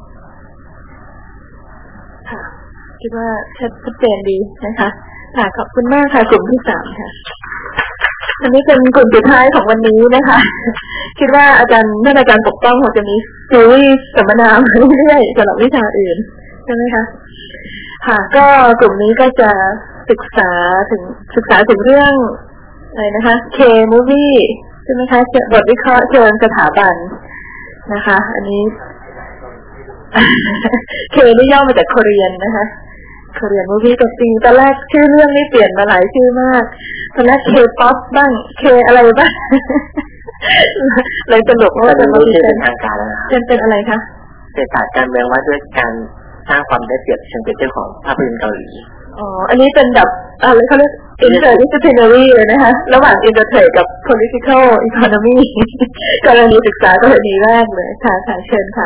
คิดว่าชัดเจนดีนะคะค่ะขอบคุณมากค่ะกลุ่มที่3ค่ะอันนี้เป็นกลุ่มสุดท้ายของวันนี้นะคะคิดว่าท่านอาจารย์ปกป้องคงจะมีซีรีส์สัมมนาเรื่อยๆสำหรับวิชาอื่นใช่ไหมคะค่ะก็กลุ่มนี้ก็จะศึกษาถึงเรื่องอะไรนะคะ K-movie ใช่ไหมคะบทวิเคราะห์เชิงสถาบันนะคะอันนี้ K นี่ย่อมาจากโคเรียนนะคะโคเรียนมูฟี่ตัวจริงตอนแรกชื่อเรื่องนี่เปลี่ยนมาหลายชื่อมากตอนแรก K-pop บ้าง K อะไรบ้างเลยสนุกว่าจะมาเป็นทางการแล้วนะเป็นอะไรคะเป็นศาสตร์การเมืองว่าด้วยการสร้างความได้เปรียบเชิงเป็นเจ้าของภาพยนตร์เกาหลีอันนี้เป็นแบบอะไรเขาเรียก interdisciplinary เลยนะคะระหว่าง intertrade กับ political economy กรณีศึกษากรณีแรกเลยค่ะเชิญค่ะ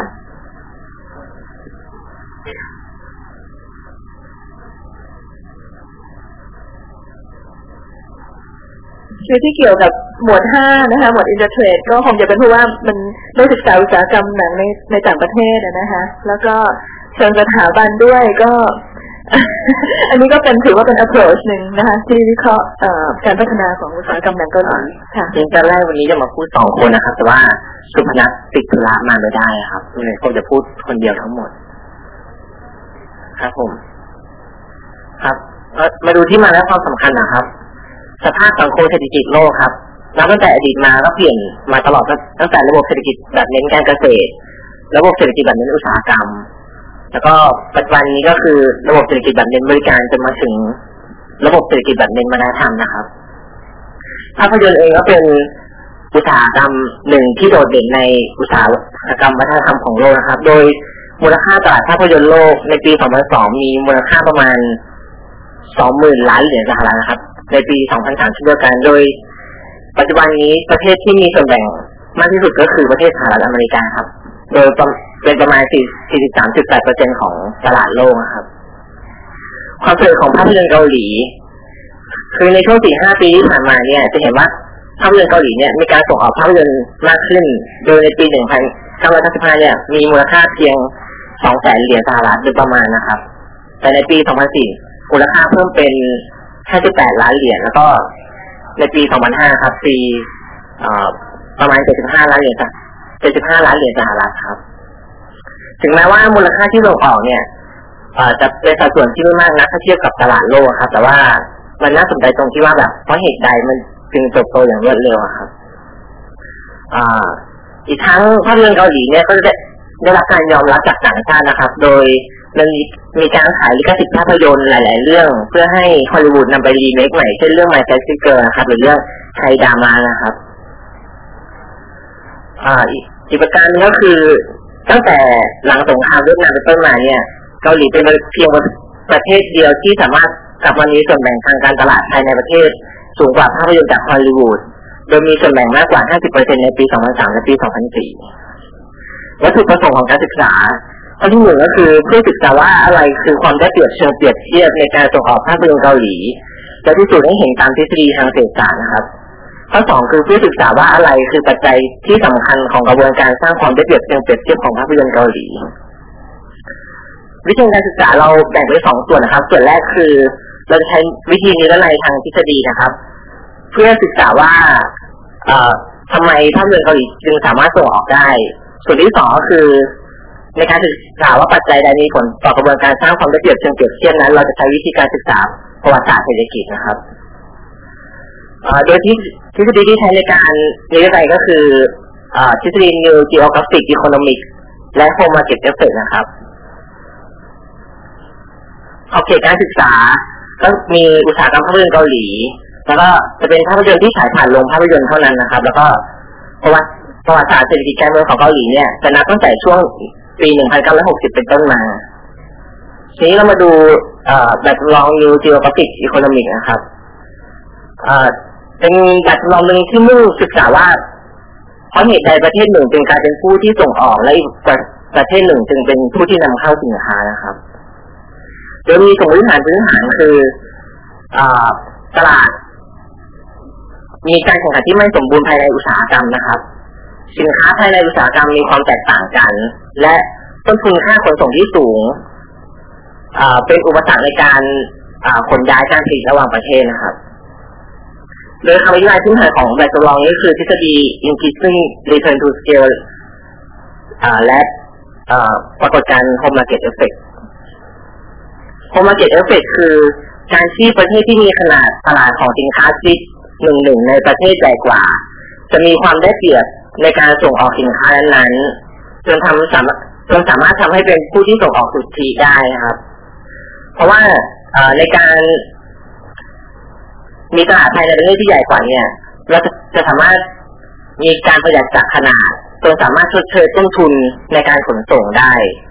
คือที่เกี่ยวกับหมวด5นะคะหมวด Intertrade ก็คงจะเป็นเพราะว่ามันได้ศึกษาอุตสาหกรรมหนังในต่างประเทศนะคะแล้วก็เชิงสถาบันด้วยก็ อันนี้ก็ถือว่าเป็น approach นึงนะคะที่วิเคราะห์การพัฒนาของอุตสาหกรรมหนังเกาหลีค่ะจริงๆแรกวันนี้จะมาพูด2คนนะครับแต่ว่าสุพนัทติดธุระมาไม่ได้ครับเลยผมจะพูดคนเดียวทั้งหมดครับผมครับมาดูที่มาและความสำคัญนะครับสภาพสังคมเศรษฐกิจโลกครับนับตั้งแต่อดีตมาก็เปลี่ยนมาตลอดตั้งแต่ระบบเศรษฐกิจแบบเน้นการเกษตรระบบเศรษฐกิจแบบเน้นอุตสาหกรรมแล้วก็ปัจจุบันนี้ก็คือระบบเศรษฐกิจแบบเน้นบริการจนมาถึงระบบเศรษฐกิจแบบเน้นวัฒนธรรมนะครับภาพยนตร์เองก็เป็นอุตสาหกรรมหนึ่งที่โดดเด่นในอุตสาหกรรมวัฒนธรรมของโลกนะครับโดยมูลค่าตลาดภาพยนตร์โลกในปี 2002 มีมูลค่าประมาณ 20,000 ล้านเหรียญสหรัฐนะครับในปี 2003 เช่นเดียวกันโดยปัจจุบันนี้ประเทศที่มีส่วนแบ่งมากที่สุดก็คือประเทศสหรัฐอเมริกาครับโดยเป็นประมาณ 43.8% ของตลาดโลกครับความสำเร็จของภาพยนตร์เกาหลีคือในช่วง 4-5 ปีที่ผ่านมาเนี่ยจะเห็นว่าภาพยนตร์เกาหลีเนี่ยมีการส่งออกภาพยนตร์มากขึ้นโดยในปี 1995 เนี่ยมีมูลค่าเพียง 200,000 เหรียญสหรัฐโดยประมาณนะครับแต่ในปี 2004 มูลค่าเพิ่มเป็น 58 ล้านเหรียญแล้วก็ในปี 2005 ครับประมาณ 75 ล้านเหรียญสหรัฐครับถึงแม้ว่ามูลค่าที่ส่งออกเนี่ยจะเป็นสัดส่วนที่ไม่มากนักถ้าเทียบกับตลาดโลกครับแต่ว่ามันน่าสนใจตรงที่ว่าแบบเพราะเหตุใดมันจึงเติบโตอย่างรวดเร็วครับอีกทั้งภาพยนตร์เกาหลีเนี่ยก็ได้รับการยอมรับจากต่างชาตินะครับโดยมันมีการขายลิขสิทธิ์ภาพยนตร์หลายๆเรื่องเพื่อให้ฮอลลีวูดนำไปรีเมคใหม่เช่นเรื่อง My Taxi Girl นะครับหรือเรื่องไทยดามานะครับอีกประการนึงก็คือตั้งแต่หลังสงครามเวียดนามเป็นต้นมาเนี่ยเกาหลีเป็นเพียงประเทศเดียวที่สามารถกลับมามีส่วนแบ่งทางการตลาดภายในประเทศสูงกว่าภาพยนตร์จากฮอลลีวูดโดยมีส่วนแบ่งมากกว่า 50% ในปี 2003 และปี 2004 วัตถุประสงค์ของการศึกษาข้อที่1ก็คือเพื่อศึกษาว่าอะไรคือความได้เปรียบเชิงเปรียบเทียบในการส่งออกภาพยนตร์เกาหลีและพิสูจน์ให้เห็นตามทฤษฎีทางเศรษฐศาสตร์นะครับข้อ2คือเพื่อศึกษาว่าอะไรคือปัจจัยที่สำคัญของกระบวนการสร้างความได้เปรียบเชิงเปรียบเทียบของภาพยนตร์เกาหลีวิธีการศึกษาเราแบ่งเป็น2ส่วนนะครับส่วนแรกคือเราจะใช้วิธีนิรนัยทางทฤษฎีนะครับเพื่อศึกษาว่าทำไมภาพยนตร์เกาหลีจึงสามารถส่งออกได้ส่วนที่2ก็คือในการศึกษาว่าปัจจัยใดมีผลต่อกระบวนการสร้างความได้เปรียบเชิงเปรียบเทียบนั้นเราจะใช้วิธีการศึกษาประวัติศาสตร์เศรษฐกิจนะครับโดยทฤษฎีที่ใช้ในการนิรนัยก็คือทฤษฎี New Geographic Economics และ Home Market Effect นะครับขอบเขตการศึกษาก็มีอุตสาหกรรมภาพยนตร์เกาหลีแล้วก็จะเป็นภาพยนตร์ที่ฉายผ่านโรงภาพยนตร์เท่านั้นนะครับแล้วก็ประวัติศาสตร์เศรษฐกิจการเมืองของเกาหลีเนี่ยจะนับตั้งแต่ช่วงปี 1960 เป็นต้นมาทีนี้เรามาดูแบบลอง New Geographic Economics นะครับเป็นแบบลองหนึ่งที่มุ่งศึกษาว่าเพราะเหตุใดประเทศหนึ่งจึงกลายเป็นผู้ที่ส่งออกและอีกประเทศหนึ่งจึงเป็นผู้ที่นำเข้าสินค้านะครับโดยมีสมมติฐานพื้นฐานคือตลาดมีการแข่งขันที่ไม่สมบูรณ์ภายในอุตสาหกรรมนะครับสินค้าภายในอุตสาหกรรมมีความแตกต่างกันและต้นทุนค่าขนส่งที่สูงเป็นอุปสรรคในการขนย้ายการผลิตระหว่างประเทศนะครับโดยคำอธิบายพื้นฐานของแบบจำลองนี้คือทฤษฎี increasing return to scale และปรากฏการณ์ home market effect home market effect คือการที่ประเทศที่มีขนาดตลาดของสินค้าชนิดหนึ่งในประเทศใหญ่กว่าจะมีความได้เปรียบในการส่งออกสินค้านั้นจนสามารถทำให้เป็นผู้ที่ส่งออกสุทธิได้ครับเพราะว่าในการมีตลาดภายในประเทศที่ใหญ่กว่าเนี่ยเราจะสามารถมีการประหยัดจากขนาดจนสามารถชดเชยต้นทุนในการขนส่งได้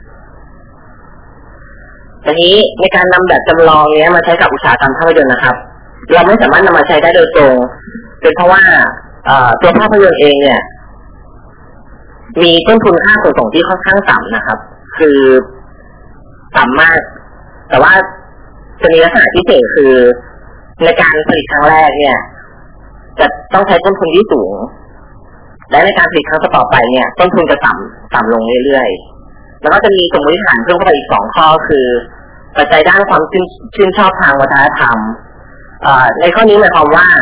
ทีนี้ในการนำแบบจำลองนี้มาใช้กับอุตสาหกรรมภาพยนตร์นะครับเราไม่สามารถนำมาใช้ได้โดยตรงเป็นเพราะว่าตัวภาพยนตร์เองเนี่ยมีต้นทุนค่าขนส่งที่ค่อนข้างต่ำนะครับคือต่ำมากแต่ว่าจะมีลักษณะพิเศษคือในการผลิตครั้งแรกเนี่ยจะต้องใช้ต้นทุนที่สูงและในการผลิตครั้งต่อไปเนี่ยต้นทุนจะต่ำลงเรื่อยๆแล้วก็จะมีสมมติฐานเพิ่มเข้าไปอีก2ข้อคือปัจจัยด้านความชื่นชอบทางวัฒนธรรมในข้อนี้หมายความว่า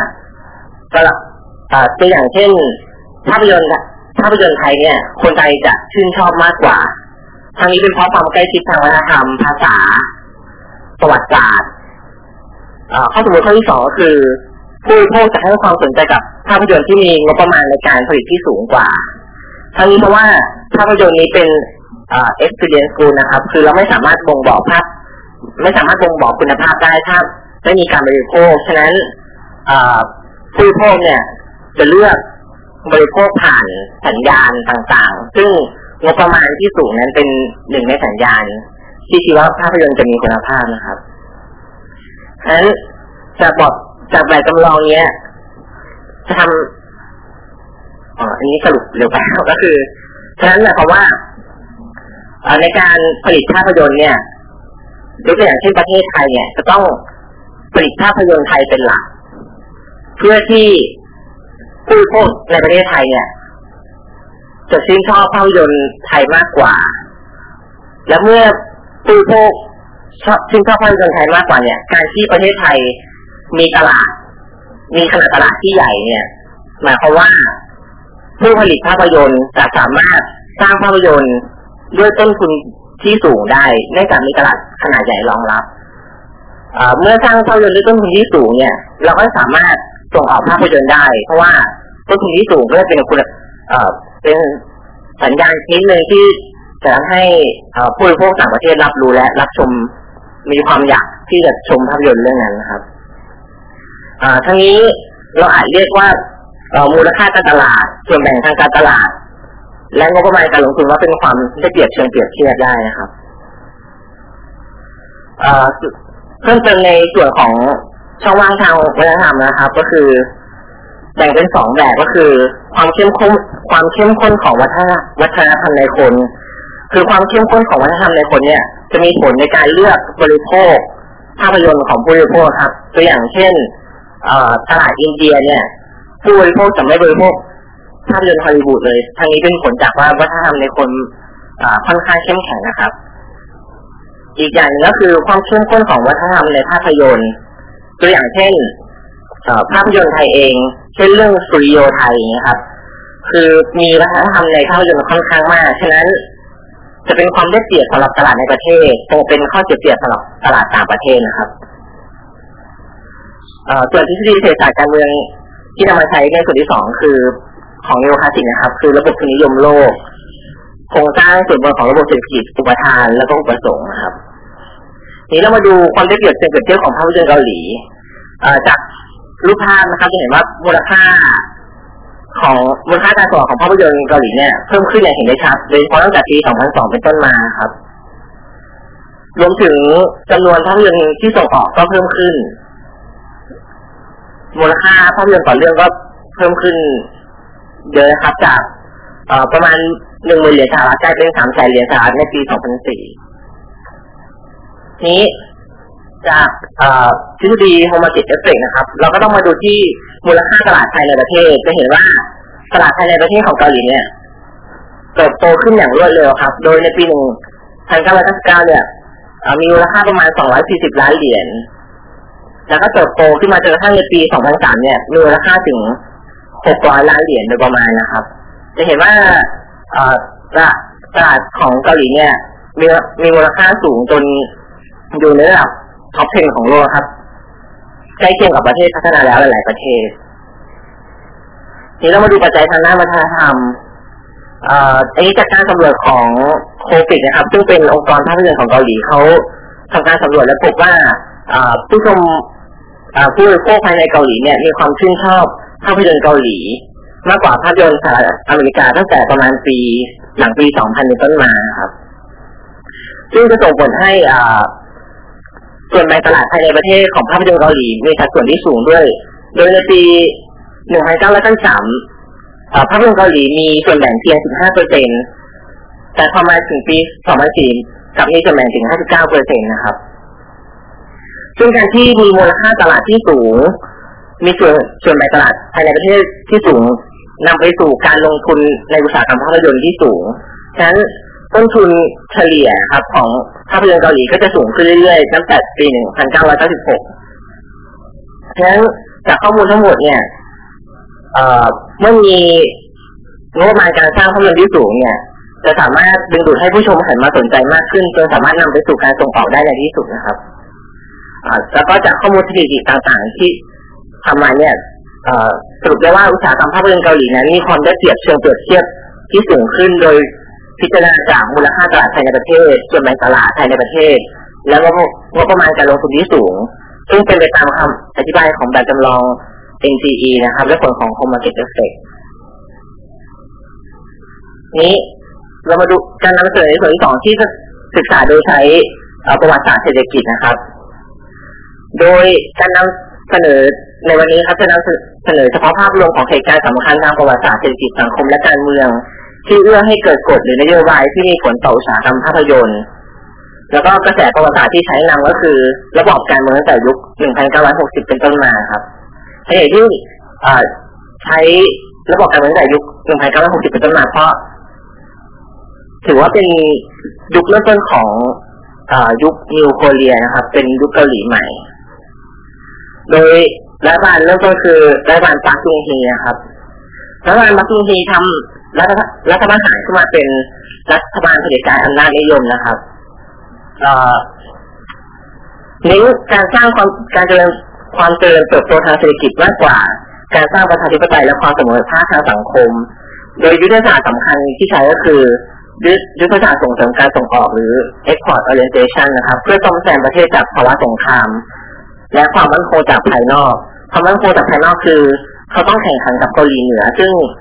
ตัวอย่างเช่นภาพยนตร์ไทยเนี่ยคนไทยจะชื่นชอบมากกว่าทางนี้เป็นเพราะความใกล้ชิดทางวัฒนธรรมภาษาประวัติศาสตร์ข้อสมมติข้อที่2ก็คือผู้บริโภคจะให้ความสนใจกับภาพยนตร์ที่มีงบประมาณในการผลิตที่สูงกว่าทางนี้เพราะว่าภาพยนตร์นี้เป็นexperience good นะครับคือเราไม่สามารถบ่งบอกคุณภาพได้ถ้าไม่มีการบริโภคฉะนั้นผู้บริโภคเนี่ยจะเลือกบริโภคผ่านสัญญาณต่างๆซึ่งงบประมาณที่สูงนั้นเป็นหนึ่งในสัญญาณที่ชี้ว่าภาพยนตร์จะมีคุณภาพนะครับฉะนั้นจากแบบจำลองเนี้ยจะทำอันนี้สรุปเร็วไปก็คือฉะนั้นหมายความว่าในการผลิตภาพยนตร์เนี่ยยกตัวอย่างเช่นประเทศไทยเนี่ยจะต้องผลิตภาพยนตร์ไทยเป็นหลักเพื่อที่ผู้บริโภคในประเทศไทยเนี่ยจะชื่นชอบภาพยนตร์ไทยมากกว่าและเมื่อผู้บริโภคชื่นชอบภาพยนตร์ไทยมากกว่าเนี่ยการที่ประเทศไทยมีขนาดตลาดที่ใหญ่เนี่ยหมายความว่าผู้ผลิตภาพยนตร์จะสามารถสร้างภาพยนตร์ด้วยต้นทุนที่สูงได้เนื่องจากมีตลาดขนาดใหญ่รองรับเมื่อสร้างภาพยนตร์ด้วยต้นทุนที่สูงเนี่ยเราก็สามารถส่งออกภาพยนตร์ได้เพราะว่าต้นทุนที่สูงก็จะเป็นสัญญาณชิ้นหนึ่งที่จะทำให้ผู้บริโภคต่างประเทศรับรู้และรับชมมีความอยากที่จะชมภาพยนตร์เรื่องนั้นนะครับทั้งนี้เราอาจเรียกว่ามูลค่าการตลาดส่วนแบ่งทางการตลาดและงบประมาณการลงทุนว่าเป็นความได้เปรียบเชิงเปรียบเทียบได้นะครับเพิ่มเติมในส่วนของช่องว่างทางวัฒนธรรมนะครับก็คือแบ่งเป็น2แบบก็คือความเข้มข้นของวัฒนธรรมในคนคือความเข้มข้นของวัฒนธรรมในคนเนี่ยจะมีผลในการเลือกบริโภคภาพยนตร์ของผู้บริโภคครับตัวอย่างเช่นตลาดอินเดียเนี่ยผู้บริโภคจะไม่บริโภคภาพยนตร์ฮอลลีวูดเลยทางนี้เป็นผลจากว่าวัฒนธรรมในคนค่อนข้างเข้มแข็งนะครับอีกอย่างนึงก็คือความเข้มข้นของวัฒนธรรมในภาพยนตร์ตัวอย่างเช่นภาพยนตร์ไทยเองเช่นเรื่องสุริโยไทยนะครับคือมีวัฒนธรรมในภาพยนตร์ค่อนข้างมากฉะนั้นจะเป็นความได้เปรียบสำหรับตลาดในประเทศคงเป็นข้อเสียเปรียบสำหรับตลาดต่างประเทศนะครับส่วนทฤษฎีเศรษฐศาสตร์การเมืองที่นำมาใช้ในส่วนที่2คือของนิโอคลาสสิกนะครับคือระบบทุนนิยมโลกโครงสร้างส่วนบนของระบบเศรษฐกิจอุปทานและก็อุปสงค์นะครับนี้เรามาดูความได้เปรียบเชิงเปรียบเทียบของภาพยนตร์เกาหลีจากรูปภาพนะครับจะเห็นว่ามูลค่าการส่งออกของภาพยนตร์เกาหลีเนี่ยเพิ่มขึ้นอย่างเห็นได้ชัดโดยเฉพาะตั้งแต่ปี 2002 เป็นต้นมาครับรวมถึงจำนวนภาพยนตร์ที่ส่งออกก็เพิ่มขึ้นมูลค่าภาพยนตร์ต่อเรื่องก็เพิ่มขึ้นเยอะครับจากประมาณ 10,000 เหรียญสหรัฐกลายเป็น 300,000 เหรียญสหรัฐในปี 2004 นี้จากทฤษฎีโฮมาร์เก็ตเอฟเฟกต์นะครับเราก็ต้องมาดูที่มูลค่าตลาดภายในประเทศจะเห็นว่าตลาดภายในประเทศของเกาหลีเนี่ยเติบโตขึ้นอย่างรวดเร็วครับโดยในปี 1999 เนี่ยมีมูลค่าประมาณ240 ล้านเหรียญแล้วก็เติบโตขึ้นมาจนกระทั่งในปี 2003 เนี่ยมีมูลค่าถึง600 ล้านเหรียญโดยประมาณนะครับจะเห็นว่าตลาดของเกาหลีเนี่ยมีมูลค่าสูงจนอยู่ในระดับท็อป 10 ของโลกครับใกล้เคียงกับประเทศพัฒนาแล้วหลายๆประเทศทีนี้เรามาดูปัจจัยทางด้านวัฒนธรรมอันนี้จากการสำรวจของโคฟิกนะครับซึ่งเป็นองค์กรภาพยนตร์ของเกาหลีเขาทำการสำรวจและพบว่าผู้บริโภคภายในเกาหลีเนี่ยมีความชื่นชอบภาพยนตร์เกาหลีมากกว่าภาพยนตร์สหรัฐอเมริกาตั้งแต่ประมาณหลังปี 2000 เป็นต้นมาครับซึ่งจะส่งผลให้ส่วนแบ่งตลาดภายในประเทศของภาพยนตร์เกาหลีมีสัดส่วนที่สูงด้วยโดยในปี 1993 ภาพยนตร์เกาหลีมีส่วนแบ่งเพียง 15% แต่พอมาถึงปี 2004 กลับมีส่วนแบ่งถึง 59% นะครับซึ่งการที่มีมูลค่าตลาดที่สูงมีส่วนแบ่งตลาดภายในประเทศที่สูงนำไปสู่การลงทุนในอุตสาหกรรมภาพยนตร์ที่สูงฉะนั้นต้นทุนเฉลี่ยครับของภาพยนตร์เกาหลีก็จะสูงขึ้นเรื่อยๆตั้งแต่ปี 1996 ฉะนั้นจากข้อมูลทั้งหมดเนี่ยเมื่อมีงบประมาณการสร้างภาพยนตร์ที่สูงเนี่ยจะสามารถดึงดูดให้ผู้ชมหันมาสนใจมากขึ้นจนสามารถนำไปสู่การส่งออกได้ในที่สุดนะครับแล้วก็จากข้อมูลสถิติต่างๆที่ทำมาเนี่ยสรุปได้ว่าอุตสาหกรรมภาพยนตร์เกาหลีนั้นมีความได้เปรียบเชิงเปรียบเทียบที่สูงขึ้นโดยพิจารณาจากมูลค่าตลาดภายในประเทศส่วนแบ่งตลาดภายในประเทศแล้วก็งบประมาณการลงทุนที่สูงซึ่งเป็นไปตามคำอธิบายของแบบจำลอง NGE นะครับและผลของ Home Market Effect นี้เรามาดูการนำเสนอในส่วนที่2ที่ศึกษาโดยใช้ประวัติศาสตร์เศรษฐกิจนะครับโดยการนำเสนอในวันนี้ครับจะนำเสนอเฉพาะภาพรวมของเหตุการณ์สำคัญทางประวัติศาสตร์เศรษฐกิจสังคมและการเมืองที่เอื้อให้เกิดกฎหรือนโยบายที่มีผลต่ออุตสาหกรรมภาพยนตร์แล้วก็กระแสประวัติศาสตร์ที่ใช้นำก็คือระบอบการเมืองตั้งแต่ยุค 1960 เป็นต้นมาครับเหตุที่ใช้ระบอบการเมืองตั้งแต่ยุค 1960 เป็นต้นมาเพราะถือว่าเป็นยุคเริ่มต้นของยุคนิวโคเรียนะครับเป็นยุคเกาหลีใหม่โดยรัฐบาลเริ่มต้นคือรัฐบาลปาร์ค จุงฮีนะครับรัฐบาลปาร์ค จุงฮีทำรัฐประหารขึ้นมาเป็นรัฐบาลเผด็จการอำนาจนิยมนะครับเน้นการสร้างการเจริญความเจริญเติบโตทางเศรษฐกิจมากกว่าการสร้างประชาธิปไตยและความเสมอภาคทางสังคมโดยยุทธศาสตร์สำคัญที่ใช้ก็คือยุทธศาสตร์ส่งเสริมการส่งออกหรือ export orientation นะครับเพื่อซ่อมแซมประเทศจากภาวะสงครามและความมั่นคงจากภายนอกความมั่นคงจากภายนอกคือเขาต้องแข่งขันกับเกาหลีเหนือซึ่ง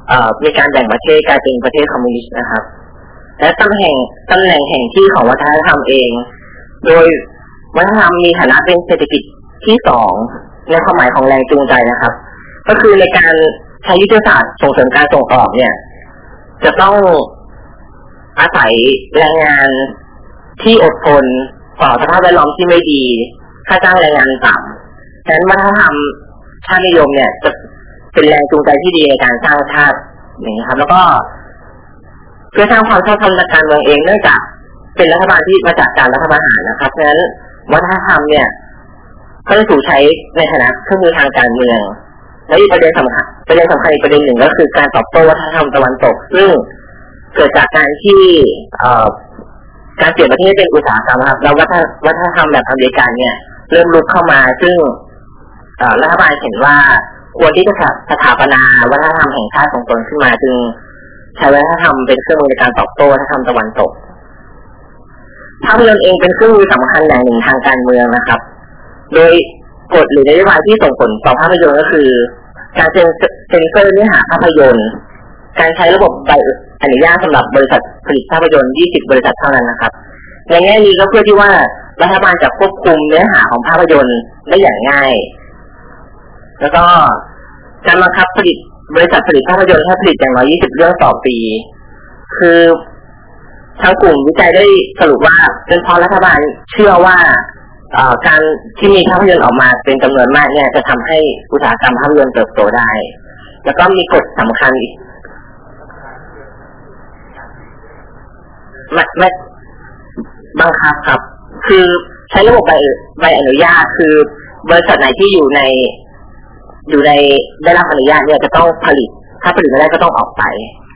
มีการแบ่งประเทศกลายเป็นประเทศคอมมิวนิสต์นะครับและตำแหน่งแห่งที่ของวัฒนธรรมเองโดยวัฒนธรรมมีฐานะเป็นเศรษฐกิจที่สองในความหมายของแรงจูงใจนะครับก็คือในการใช้ยุทธศาสตร์ส่งเสริมการส่งออกเนี่ยจะต้องอาศัยแรงงานที่อดทนต่อสภาพแวดล้อมที่ไม่ดีค่าจ้างแรงงานต่ำฉะนั้นวัฒนธรรมชาตินิยมเนี่ยจะเป็นแรงจูงใจที่ดีในการสร้างชาติอย่างนี้ครับแล้วก็เพื่อสร้างความชอบธรรมในการเมืองเองเนื่องจากเป็นรัฐบาลที่มาจากการรัฐประหารนะครับฉะนั้นวัฒนธรรมเนี่ยก็จะถูกใช้ในฐานะเครื่องมือทางการเมืองและอีกประเด็นสำคัญอีกประเด็นหนึ่งก็คือการตอบโต้วัฒนธรรมตะวันตกซึ่งเกิดจากการที่การเปลี่ยนประเทศเป็นอุตสาหกรรมครับแล้ววัฒนธรรมแบบอเมริกันเนี่ยเริ่มลุกเข้ามาซึ่งรัฐบาลเห็นว่าควรที่จะสถาปนาวัฒนธรรมแห่งชาติของตนขึ้นมาจึงใช้วัฒนธรรมเป็นเครื่องมือในการตอบโต้วัฒนธรรมตะวันตกภาพยนตร์เองเป็นเครื่องมือสำคัญอย่างหนึ่งทางการเมืองนะครับโดยกฎหรือนโยบายที่ส่งผลต่อภาพยนตร์ก็คือการเซ็นเซอร์เนื้อหาภาพยนตร์การใช้ระบบใบอนุญาตสำหรับบริษัทผลิตภาพยนตร์20บริษัทเท่านั้นนะครับในแง่นี้ก็เพื่อที่ว่ารัฐบาลจะควบคุมเนื้อหาของภาพยนตร์ได้อย่างง่ายแล้วก็การบังคับผลิตบริษัทผลิตภาพยนตร์ให้ผลิตอย่างน้อย20เรื่องต่อปีคือทางกลุ่มวิจัยได้สรุปว่าเป็นเพราะรัฐบาลเชื่อว่าการที่มีภาพยนตร์ออกมาเป็นจำนวนมากเนี่ยจะทำให้อุตสาหกรรมภาพยนตร์เติบโตได้แล้วก็มีกฎสำคัญอีกไม่บังคับครับคือใช้ระบบใบอนุญาตคือบริษัทไหนที่อยู่ในได้รับอนุญาตเนี่ยจะต้องผลิตถ้าผลิตไม่ได้ก็ต้องออกไป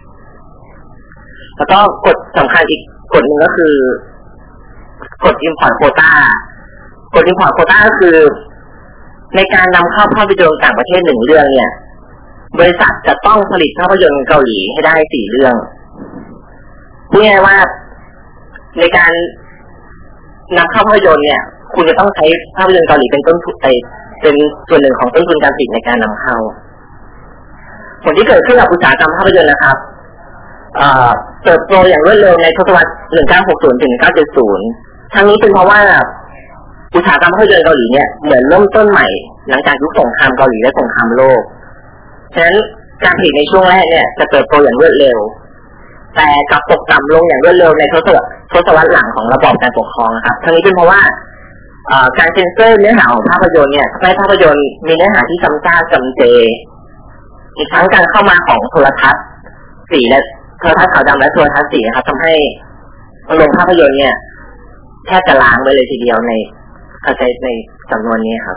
แล้วก็กฎสำคัญอีกกฎหนึ่งก็คือกฎ import quota กฎ import quota ก็คือในการนำเข้าภาพยนตร์ต่างประเทศ1เรื่องเนี่ยบริษัทจะต้องผลิตภาพยนตร์เกาหลีให้ได้4เรื่องพูดง่ายๆว่าในการนำเข้าภาพยนตร์เนี่ยคุณจะต้องใช้ภาพยนตร์เกาหลีเป็นต้นทุนเป็นส่วนหนึ่งของต้นทุนการผลิตในการนำเข้าผลที่เกิดขึ้นกับอุตสาหกรรมภาพยนตร์นะครับเติบโตอย่างรวดเร็วในทศวรรษ1960ถึง1970ทั้งนี้เป็นเพราะว่าอุตสาหกรรมภาพยนตร์เกาหลีเนี่ยเหมือนเริ่มต้นใหม่หลังจากยุคสงครามเกาหลีและสงครามโลกฉะนั้นการผลิตในช่วงแรกเนี่ยจะเติบโตอย่างรวดเร็วแต่กลับตกต่ำลงอย่างรวดเร็วในทศวรรษหลังของระบอบการปกครองนะครับทั้งนี้เป็นเพราะว่าการเซ็นเซอร์เนื้อหาของภาพยนตร์เนี่ยให้ภาพยนตร์มีเนื้อหาที่ซ้ำซากจำเจอีกทั้งการเข้ามาของโทรทัศน์สีและโทรทัศน์ขาวดำและโทรทัศน์สีนะครับทำให้โรงภาพยนตร์เนี่ยแทบจะล้างไปเลยทีเดียวในเข้าใจในจำนวนนี้ครับ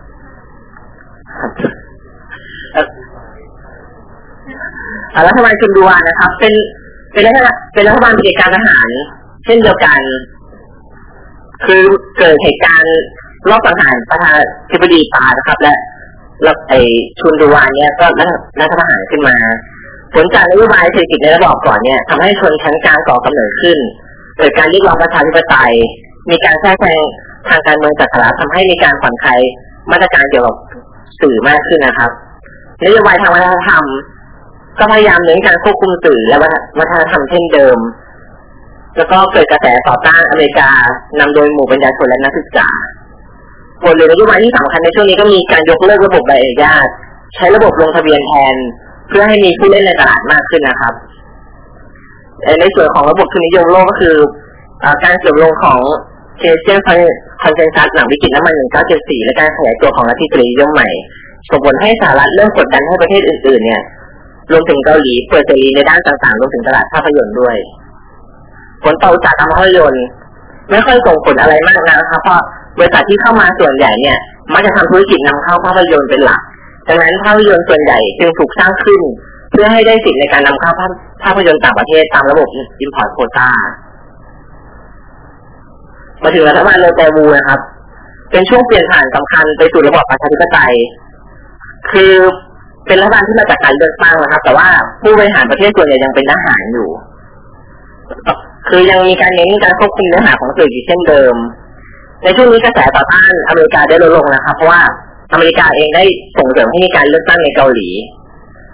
รัฐบาลชุนดูวานะครับเป็นรัฐบาลเผด็จการทหารเช่นเดียวกันคือเกิดเหตุการณ์รอบสังหารประธานาธิบดีปานะครับและชุนดูวาเนี่ยก็รัฐประหารขึ้นมาผลจากนโยบายเศรษฐกิจในระบอบก่อนเนี่ยทำให้ชนชั้นกลางก่อกำเนิดขึ้นเกิดการเรียกร้องประชาธิปไตยมีการแทรกแซงทางการเมืองจากรัฐทำให้มีการผ่อนคลายมาตรการเกี่ยวกับสื่อมากขึ้นนะครับนโยบายทางวัฒนธรรมก็พยายามเน้นการควบคุมสื่อและวัฒนธรรมเช่นเดิมแล้วก็เกิดกระแสต่อต้านอเมริกานำโดยหมู่ปัญญาชนและนักศึกษาผลหรือนโยบายที่สำคัญในช่วงนี้ก็มีการยกเลิกระบบใบอนุญาตใช้ระบบลงทะเบียนแทนเพื่อให้มีผู้เล่นในตลาดมากขึ้นนะครับในส่วนของระบบทุนนิยมโลกก็คือการเสื่อมลงของเคเซียนคอนเซนซัสหลังวิกฤตน้ำมัน1974และการขยายตัวของลัทธิทุนนิยมใหม่ส่งผลให้สหรัฐเริ่มกดดันให้ประเทศอื่นๆเนี่ยรวมถึงเกาหลีเปิดเสรีในด้านต่างๆรวมถึงตลาดภาพยนตร์ด้วยผลต่ออุตสาหกรรมภาพยนตร์ไม่ค่อยส่งผลอะไรมากนะครับเพราะบริษัทที่เข้ามาส่วนใหญ่เนี่ยมักจะทำธุรกิจนำเข้าภาพยนตร์เป็นหลักดังนั้นภาพยนตร์ส่วนใหญ่จึงถูกสร้างขึ้นเพื่อให้ได้สิทธิ์ในการนำเข้าภาพยนตร์ต่างประเทศตามระบบ import quota มาถึงรัฐบาลโรเตวูนะครับเป็นช่วงเปลี่ยนผ่านสำคัญไปสู่ระบอบประชาธิปไตยคือเป็นรัฐบาลที่มาจากการเลือกตั้งนะครับแต่ว่าผู้บริหารประเทศส่วนใหญ่ยังเป็นทหารอยู่คือยังมีการเน้นการควบคุมเนื้อหาของสื่ออยู่เช่นเดิมในช่วงนี้กระแสต่อต้านอเมริกาได้ลดลงนะครับเพราะว่าอเมริกาเองได้ส่งเสริมให้มีการเลือกตั้งในเกาหลี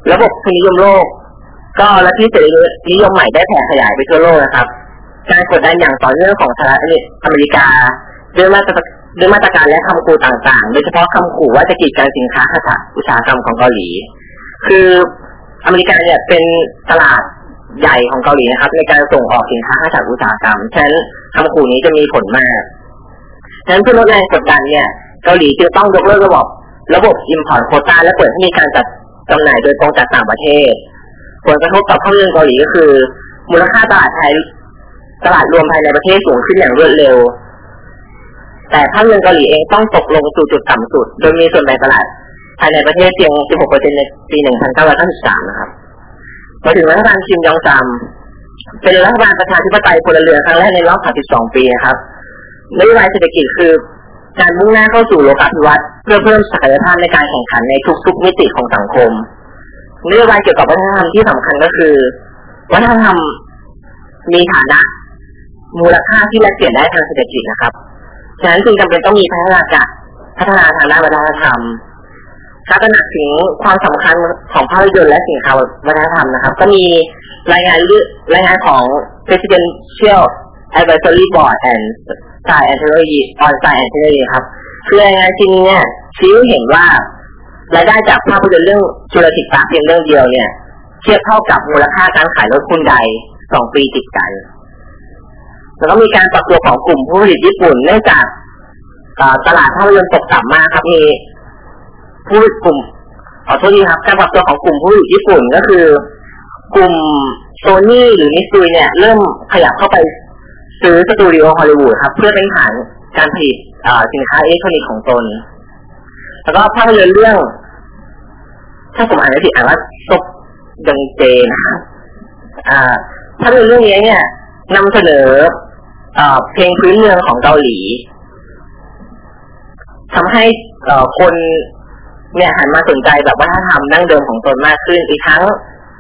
ระบบทุนนิยมโลกก็ลัทธิเสรีนิยมใหม่ได้แผ่ขยายไปทั่วโลกนะครับการกดดันอย่างต่อเนื่องของสหรัฐอเมริกาด้วยมาตรการและคำขู่ต่างๆโดยเฉพาะคำขู่ว่าจะกีดกันสินค้าอุตสาหกรรมของเกาหลีคืออเมริกาเนี่ยเป็นตลาดใหญ่ของเกาหลีนะครับในการส่งออกสินค้าจากอุตสาหกรรมฉะนั้นคำขู่นี้จะมีผลมากฉะนั้นเพื่อลดแรงกดดันเนี่ยเกาหลีจึงต้องยกเลิกระบบimport quota และเปิดให้มีการจัดจำหน่ายโดยตรงจากต่างประเทศผลกระทบต่อภาพยนตร์เกาหลีก็คือมูลค่าตลาดรวมภายในประเทศสูงขึ้นอย่างรวดเร็วแต่ภาพยนตร์เกาหลีเองต้องตกลงสู่จุดต่ำสุดโดยมีส่วนแบ่งตลาดภายในประเทศเพียง 16% ในปี 1993 นะครับมาถึงรัฐบาลคิมยองซัมเป็นรัฐบาลประชาธิปไตยพลเรือนครั้งแรกในรอบ 32 ปีนะครับนโยบายเศรษฐกิจคือการมุ่งหน้าเข้าสู่โลกาภิวัตน์เพื่อเพิ่มศักยภาพในการแข่งขันในทุกๆมิติของสังคมนโยบายเกี่ยวกับวัฒนธรรมที่สำคัญก็คือวัฒนธรรมมีฐานะมูลค่าที่แลกเปลี่ยนได้ทางเศรษฐกิจนะครับฉะนั้นจึงจำเป็นต้องมีพัฒนาทางด้านวัฒนธรรมการตระหนักถึงความสำคัญของภาพยนตร์และสินค้าวัฒนธรรมนะครับก็มีรายงานของ Presidential Advisory Board and Science and Technology on Science and Technology ครับคือรายงานชิ้นนี้เนี่ยชี้ให้เห็นว่ารายได้จากภาพยนตร์เรื่องจุลศิษย์เพียงเรื่องเดียวเนี่ยเทียบเท่ากับมูลค่าการขายรถฮุนได2 ปีติดกันแล้วก็มีการปรับตัวของกลุ่มผู้ผลิตญี่ปุ่นเนื่องจากตลาดภาพยนตร์ตกต่ำมากครับมีผู้กลุ่มขอโทษทีครับการปรับตัวของกลุ่มผู้ผลิตญี่ปุ่นก็คือกลุ่มโซนี่หรือมิตซูเนี่ยเริ่มขยับเข้าไปซื้อสตูดิโอฮอลลีวูดครับเพื่อเป็นฐานการผลิตสินค้าอิเล็กทรอนิกส์ของตนแล้วก็ภาพยนตร์เรื่องถ้าผมอ่านไม่ผิดว่าซบดังเจนะครับภาพยนตร์เรื่องนี้เนี่ยนำเสนอเพลงพื้นเมืองของเกาหลีทำให้คนเนี่ยหันมาสนใจแบบวัฒนธรรมดั้งเดิมของตนมากขึ้นอีกทั้ง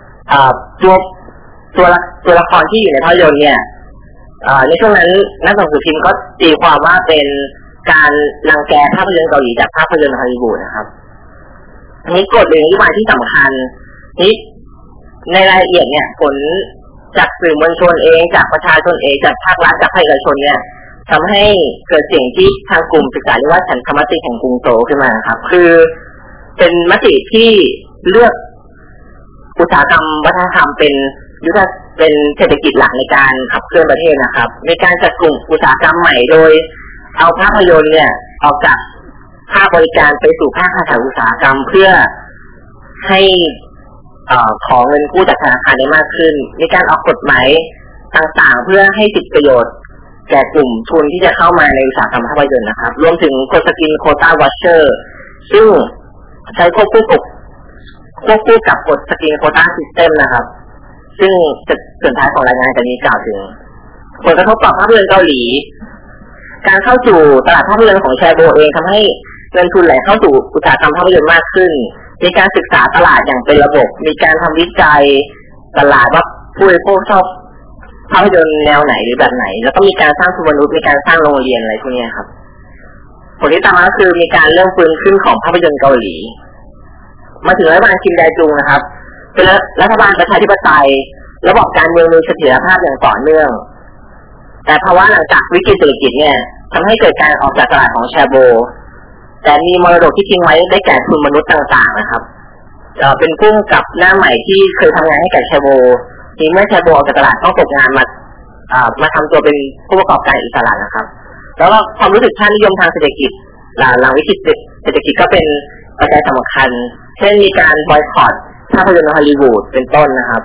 ตัวละครที่อยู่ในภาพยนตร์เนี่ยในช่วงนั้นนักหนังสือพิมพ์ก็ตีความว่าเป็นการรังแกภาพยนตร์เกาหลีจากภาพยนตร์ฮอลลีวูดนะครับอันนี้กฎหรือนโยบายที่สำคัญนี้ในรายละเอียดเนี่ยผลจากสื่อมวลชนเองจากประชาชนเองจากภาครัฐจากภาคเอกชนเนี่ยทำให้เกิดสิ่งที่ทางกลุ่มศึกษาเรียกว่าฉันทมติแห่งกรุงโซลขึ้นมาครับคือเป็นมติที่เลือกอุตสาหกรรมวัฒนธรรมเป็นเศรษฐกิจหลักในการขับเคลื่อนประเทศนะครับในการจัดกลุ่มอุตสาหกรรมใหม่โดยเอาภาพยนตร์เนี่ยออกจากภาคบริการไปสู่ภาคอุตสาหกรรมเพื่อให้ขอเงินกู้จากธนาคารได้มากขึ้นมีการออกกฎหมายต่างๆเพื่อให้สิทธิประโยชน์แก่กลุ่มทุนที่จะเข้ามาในอุตสาหกรรมภาพยนตร์นะครับรวมถึงกฎสกินโควต้าวอชเชอร์ซึ่งใช้ควบคู่กับกฎสกินโควต้าซิสเต็มนะครับซึ่งส่วนท้ายของรายงานจะมีกล่าวถึงผลกระทบต่อภาพยนตร์เกาหลีการเข้าสู่ตลาดภาพยนตร์ของแชโบเองทำให้เงินทุนไหลเข้าสู่อุตสาหกรรมภาพยนตร์มากขึ้นมีการศึกษาตลาดอย่างเป็นระบบมีการทำวิจัยตลาดว่าผู้บริโภคชอบภาพยนตร์แนวไหนหรือแบบไหนแล้วก็มีการสร้างทุนมนุษย์มีการสร้างโรงเรียนอะไรพวกนี้ครับผลที่ตามมาก็คือมีการเริ่มฟื้นขึ้นของภาพยนตร์เกาหลีมาถึงรัฐบาลคิมไดจุงนะครับเป็นรัฐบาลประชาธิปไตยระบบการเมืองมีเสถียรภาพอย่างต่อเนื่องแต่ภาวะหลังจากวิกฤตเศรษฐกิจเนี่ยทำให้เกิดการออกจากตลาดของแชโบแต่มีมรดกที่ทิ้งไว้ได้แก่ทุนมนุษย์ต่างๆนะครับเป็นผู้กับหน้าใหม่ที่เคยทำงานให้กับแชโบทีเมื่อแชโบออกจากตลาดต้องตกงานมาทำตัวเป็นผู้ประกอบการอิสระนะครับแล้วก็ความรู้สึกชาตินิยมทางเศรษฐกิจหลังวิกฤตเศรษฐกิจก็เป็นปัจจัยสำคัญเช่นมีการบอยคอตภาพยนตร์ฮอลลีวูดเป็นต้นนะครับ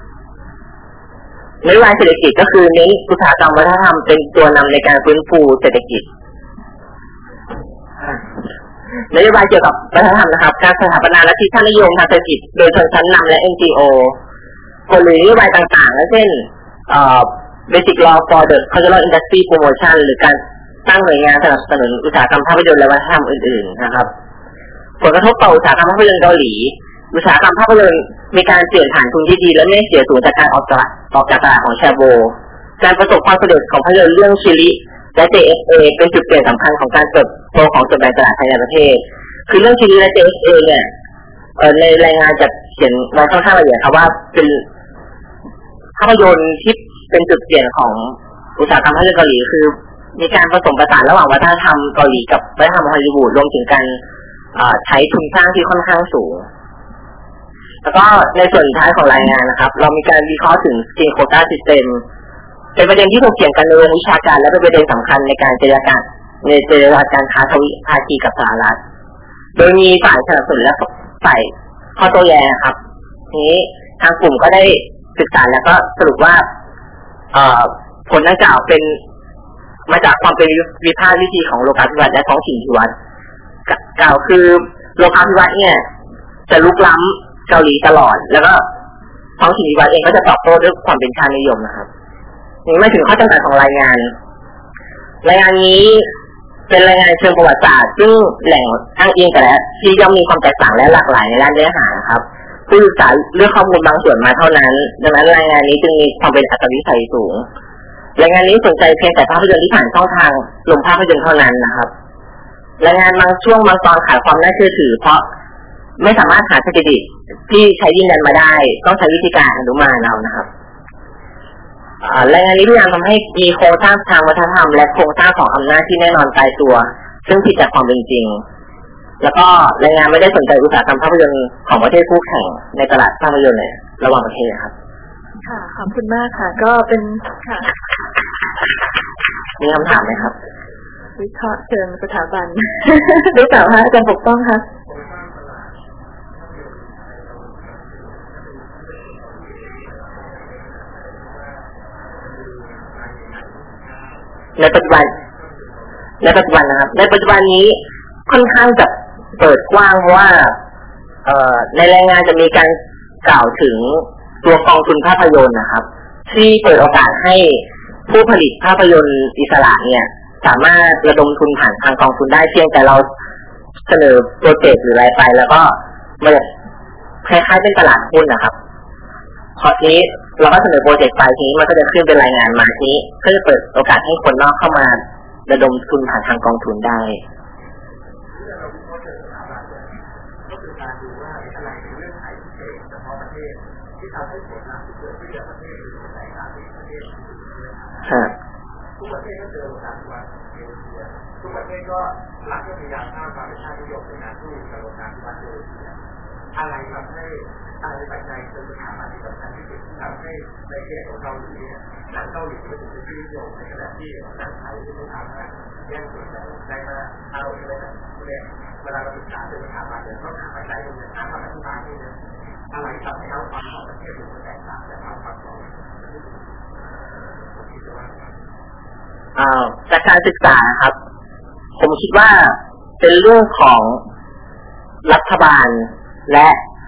นโยบายเศรษฐกิจก็คือเน้นอุตสาหกรรมวัฒนธรรมเป็นตัวนำในการฟื้นฟูเศรษฐกิจนโยบายเกี่ยวกับวัฒนธรรมนะครับการสถาปนาลัทธิชาตินิยมทางเศรษฐกิจโดยชนชั้นนำและ NGO กฎหรือนโยบายต่างๆเช่นBasic Law for the Cultural Industry Promotion หรือการตั้งหน่วยงานสนับสนุนอุตสาหกรรมภาพยนตร์และวัฒนธรรมอื่นๆนะครับผลกระทบต่ออุตสาหกรรมภาพยนตร์เกาหลีอุตสาหกรรมภาพยนตร์มีการเปลี่ยนฐานทุนที่ดีและไม่เสียสูญจากการออกจากตลาดของแชโบการประสบความสำเร็จของภาพยนตร์เรื่องชิลิและ JFA เป็นจุดเปลี่ยนสำคัญของการเติบโตของส่วนแบ่งตลาดภายในประเทศคือเรื่องชิลิและ JFA เนี่ยในรายงานจากขียนไว้ค่อนข้างละเอียดครับว่าเป็นภาพยนตร์ที่เป็นจุดเปลี่ยนของอุตสาหกรรมภาพยนตร์เกาหลีคือมีการผสมผสานระหว่างวัฒนธรรมเกาหลีกับวัฒนธรรมฮอลลีวูดรวมถึงการใช้ทุนสร้างที่ค่อนข้างสูงแล้วก็ในส่วนท้ายของรายงานนะครับเรามีการวิเคราะห์ถึง Skin Quota System เป็นประเด็นที่ถกเถียงกันในวงวิชาการและเป็นประเด็นสำคัญในการเจรจาการค้าทวิภาคีกับสหรัฐโดยมีฝ่ายสนับสนุนและฝ่ายข้อโต้แย้งครับนี้ทางกลุ่มก็ได้ศึกษาแล้วก็สรุปว่าผลดังกล่าวเป็นมาจากความเป็นวิพากษ์วิธีของโลกาภิวัตน์และท้องถิ่นภิวัตน์กล่าวคือโลกาภิวัตน์เนี่ยจะลุกล้ำเกาหลีตลอดแล้วก็ท้องถิ่นภิวัตน์เองก็จะตอบโต้ด้วยความเป็นชาตินิยมนะครับนี่ไม่ถึงข้อจำกัดของรายงานนี้เป็นรายงานเชิงประวัติศาสตร์ซึ่งแหล่งอ้างอิงแต่ละที่ย่อมมีความแตกต่างและหลากหลายในด้านเนื้อหาครับผู้ศึกษาเลือกข้อมูลบางส่วนมาเท่านั้นดังนั้นรายงานนี้จึงมีความเป็นอัตวิสัยสูงรายงานนี้สนใจเพียงแต่ภาพยนตร์ที่ผ่านช่องทางลงภาพยนตร์เท่านั้นนะครับรายงานบางช่วงบางตอนขาดความน่าเชื่อถือเพราะไม่สามารถหาสถิติที่ใช้ยืนยันมาได้ต้องใช้วิธีการอนุมานเอานะครับรายงานนี้พยายามทำให้มีโครงสร้างทางวัฒนธรรมและโครงสร้างของอำนาจที่แน่นอนตายตัวซึ่งผิดจากความเป็นจริงแล้วก็รายงานไม่ได้สนใจอุตสาหกรรมภาพยนตร์ของประเทศคู่แข่งในตลาดภาพยนตร์เลยระหว่างประเทศครับค่ะขอบคุณมากค่ะก็เป็นค่ะมีคำถามไหมครับวิเคราะห์เชิงสถาบันได้กล่าวว่าอาจารย์ปกป้องคะในปัจจุบันนะครับในปัจจุบันนี้ค่อนข้างจะเปิดกว้างเพราะว่าในรายงานจะมีการกล่าวถึงตัวกองทุนภาพยนตร์นะครับที่เปิดโอกาสให้ผู้ผลิตภาพยนตร์อิสระเนี่ยสามารถระดมทุนผ่านทางกองทุนได้เพียงแต่เราเสนอโปรเจกต์หรืออะไรไปแล้วก็มันคล้ายๆเป็นตลาดหุ้นนะครับพอนี้เราก็เสนอโปรเจกต์ไปทีนี้มันก็จะขึ้นเป็นรายงานมาทีนี้ก็จะเปิดโอกาสให้คนนอกเข้ามาระดมทุนผ่านทางกองทุนได้ทุกประเทศก็เจอการวัดเอเชียทุกประเทศก็รัฐก็พยายามสร้างความเป็นชาตินิยมในการสู้กับการวัดเอเชียอะไรทำให้อะไรปัจจัยเป็นสถาบันที่สำคัญที่สุดทำให้ในเคสของเกาหลีเนี่ยหนังเกาหลีก็ถึงจะนิยมในขณะที่หนังไทยที่ไม่สามารถแย่งส่วนได้มาเอาเลยนะเนี่ยเวลาเราศึกษาเป็นสถาบันเนี่ยต้องหาปัจจัยตรงนี้หาคำอธิบายที่เนี่ยอะไรทำให้เอาความของประเทศมันแตกต่างจากเอาความของจากการศึกษาครับผมคิดว่าเป็นเรื่องของรัฐบาลและ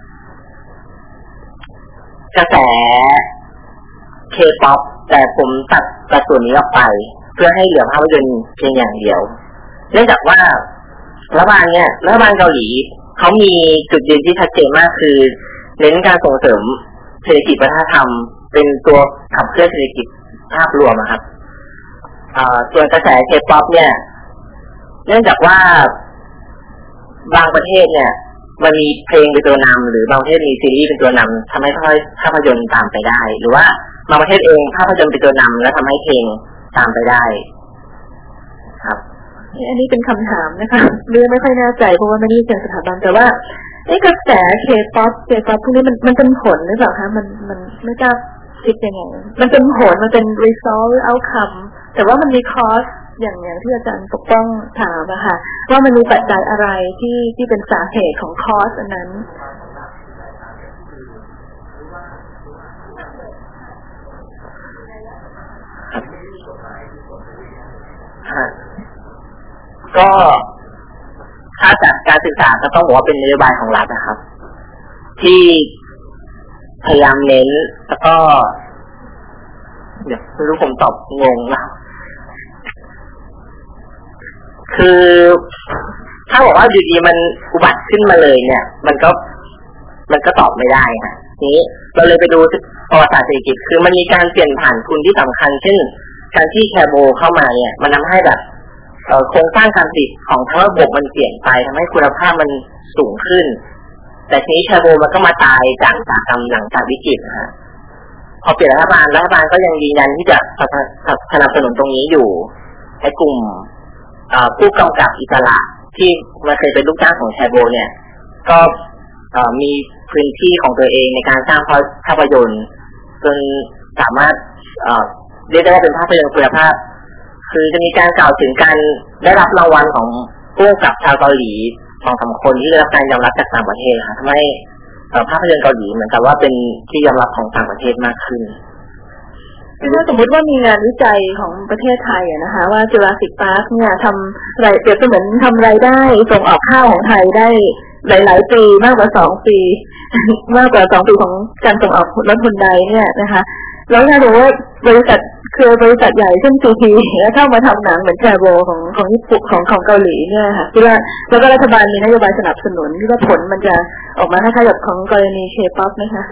กระแส K-POP แต่ผมตัดส่วนนี้ออกไปเพื่อให้เหลือภาพยนตร์เพียงอย่างเดียวเนื่องจากว่ารัฐบาลเกาหลีเขามีจุดยืนที่ชัดเจนมากคือเน้นการส่งเสริมเศรษฐกิจวัฒนธรรมเป็นตัวขับเคลื่อนเศรษฐกิจภาพรวมครับส่วนกระแส K-POP เนี่ยเนื่องจากว่าบางประเทศเนี่ยมันมีเพลงเป็นตัวนำหรือบางประเทศมีซีรีส์เป็นตัวนำทำให้ภาพยนตร์ตามไปได้หรือว่าบางประเทศเองภาพยนตร์เป็นตัวนำแล้วทำให้เพลงตามไปได้ครับอันนี้เป็นคำถามนะคะเรื่องไม่ค่อยแน่ใจเพราะว่าไม่ได้เชิงสถาบันแต่ว่ากระแส K-POP พวกนี้มันเป็นผลหรือเปล่าคะมันไม่กล้าคิดยังไงมันเป็นผลมันเป็น result หรือ outcome แต่ว่ามันมี cause อย่างที่อาจารย์ปกป้องถามอะค่ะว่ามันมีปัจจัยอะไรที่เป็นสาเหตุของ cause อันนั้นก็ถ้าจากการศึกษาก็ต้องบอกว่าเป็นนโยบายของรัฐนะครับที่พยายามเน้นแล้วก็เดี๋ยวไม่รู้ผมตอบงงนะคือถ้าบอกว่าอยู่ดีมันอุบัติขึ้นมาเลยเนี่ยมันก็ตอบไม่ได้ค่ะนี้เราเลยไปดูประวัติศาสตร์เศรษฐกิจคือมันมีการเปลี่ยนผ่านทุนที่สำคัญเช่นการที่แคโบเข้ามาเนี่ยมันทำให้แบบโครงสร้างการผลิตของทั้งระบบมันเปลี่ยนไปทำให้คุณภาพมันสูงขึ้นแต่ทีนี้แชโบมันก็มาตายจากอุตสาหกรรมหลังจากวิกฤตนะฮะพอเปลี่ยนรัฐบาลก็ยังยืนยันที่จะสนับสนุนตรงนี้อยู่ให้กลุ่มผู้กำกับอิสระที่มาเคยเป็นลูกจ้างของแชโบเนี่ยก็มีพื้นที่ของตัวเองในการสร้างภาพยนตร์จนสามารถเรียกได้ว่าเป็นภาพยนตร์คุณภาพคือจะมีการกล่าวถึงการได้รับรางวัลของผู้กำกับชาวเกาหลี2-3 คนที่ได้รับการยอมรับจากต่างประเทศค่ะทำให้ภาพยนตร์เกาหลีเหมือนกับว่าเป็นที่ยอมรับของต่างประเทศมากขึ้นถ้าสมมติว่ามีงานวิจัยของประเทศไทยนะคะว่าจุฬาศิลป์พาร์คเนี่ยทำรายเปรียบเสมือนทำรายได้ส่งออกข้าวของไทยได้หลายๆปีมากกว่า2 ปีมากกว่า2 ปีของการส่งออกรถฮุนไดเนี่ยนะคะแล้วถ้าดูว่าบริษัทใหญ่เช่น CP แล้วเข้ามาทำหนังเหมือนแชโบของญี่ปุ่นของเกาหลีเนี่ยค่ะคิดว่าแล้วก็รัฐบาลมีนโยบายสนับสนุนที่ว่าผลมันจะออกมาคล้ายๆกับของกรณีเคป๊อปไหมคะ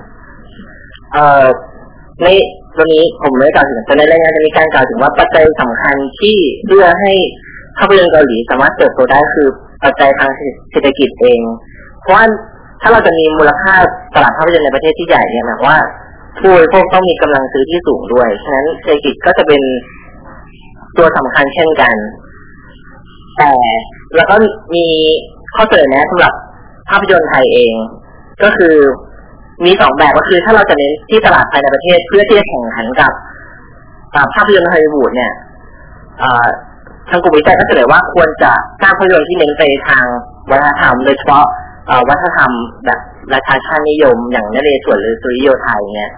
ในตรงนี้ผมไม่กล่าวถึงแต่ในรายงานจะมีการกล่าวถึงว่าปัจจัยสำคัญที่เพื่อให้ภาพยนตร์เกาหลีสามารถเติบโตได้คือปัจจัยทางเศรษฐกิจเองเพราะว่าถ้าเราจะมีมูลค่าตลาดภาพยนตร์ในประเทศที่ใหญ่เนี่ยนะว่าผู้บริโภคต้องมีกำลังซื้อที่สูงด้วยฉะนั้นเศรษฐกิจก็จะเป็นตัวสำคัญเช่นกันแต่แล้วก็มีข้อเสนอแนะสำหรับภาพยนตร์ไทยเองก็คือมี2แบบก็คือถ้าเราจะเน้นที่ตลาดภายในประเทศเพื่อที่จะแข่งขันกับภาพยนตร์ฮอลลีวูดเนี่ยทางกลุ่มวิจัยก็เสนอว่าควรจะสร้างภาพยนตร์ที่เน้นไปทางวัฒนธรรมโดยเฉพาะวัฒนธรรมแบบราชาชาตินิยมอย่างนเรศวรหรือสุริโยไทยเนี่ย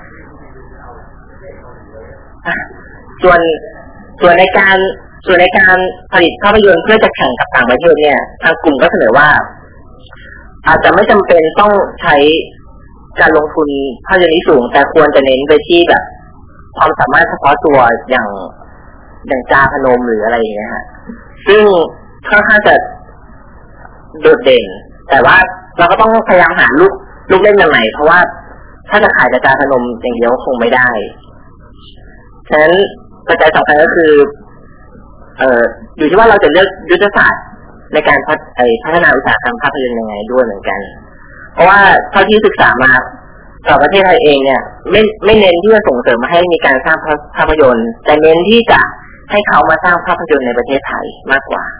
ส่วนในการผลิตภาพยนตร์เพื่อจะแข่งกับต่างประเทศเนี่ยทางกลุ่มก็เสนอว่าอาจจะไม่จำเป็นต้องใช้การลงทุนภาพยนตร์ที่สูงแต่ควรจะเน้นไปที่แบบความสามารถเฉพาะตัวอย่างจาพนมหรืออะไรอย่างเงี้ยฮะซึ่งค่อนข้างจะโดดเด่นแต่ว่าเราก็ต้องพยายามหาลูกเล่นใหม่ๆเพราะว่าถ้าจะขายจาพนมอย่างเดียวคงไม่ได้ฉะนั้นปัจจัยสำคัญก็คืออยู่ที่ว่าเราจะเลือกยุทธศาสตร์ในการพัฒนาอุตสาหกรรมภาพยนตร์ยังไงด้วยเหมือนกันเพราะว่าเท่าที่ศึกษามาต่อประเทศไทยเองเนี่ยไม่เน้นที่จะส่งเสริมให้มีการสร้างภาพยนตร์แต่เน้นที่จะให้เขามาสร้างภาพยนตร์ในประเทศไทยมากกว่า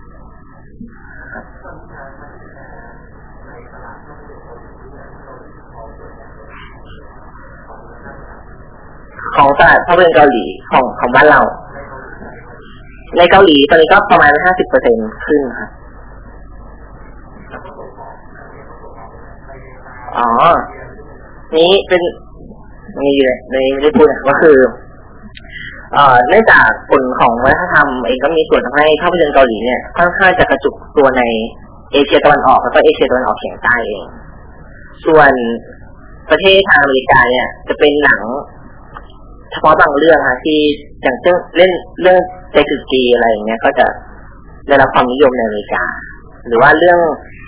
ของตลาดภาพยนตร์เกาหลีของบ้านเราในเกาหลีตอนนี้ก็ประมาณ 50% ขึ้นครับนี้เป็นมีเลยไม่ได้พูดนะก็คือเนื่องจากผลของวัฒนธรรมเองก็มีส่วนทำให้ภาพยนตร์เกาหลีเนี่ยค่อนข้างจะกระจุกตัวในเอเชียตะวันออกแล้วก็เอเชียตะวันออกเฉียงใต้เองส่วนประเทศทางอเมริกาเนี่ยจะเป็นหนังเฉพาะบางเรื่องค่ะที่อย่างเช่นเล่นเรื่องเซ็กซ์จีอะไรอย่างเงี้ยก็จะได้รับความนิยมในอเมริกาหรือว่าเรื่อง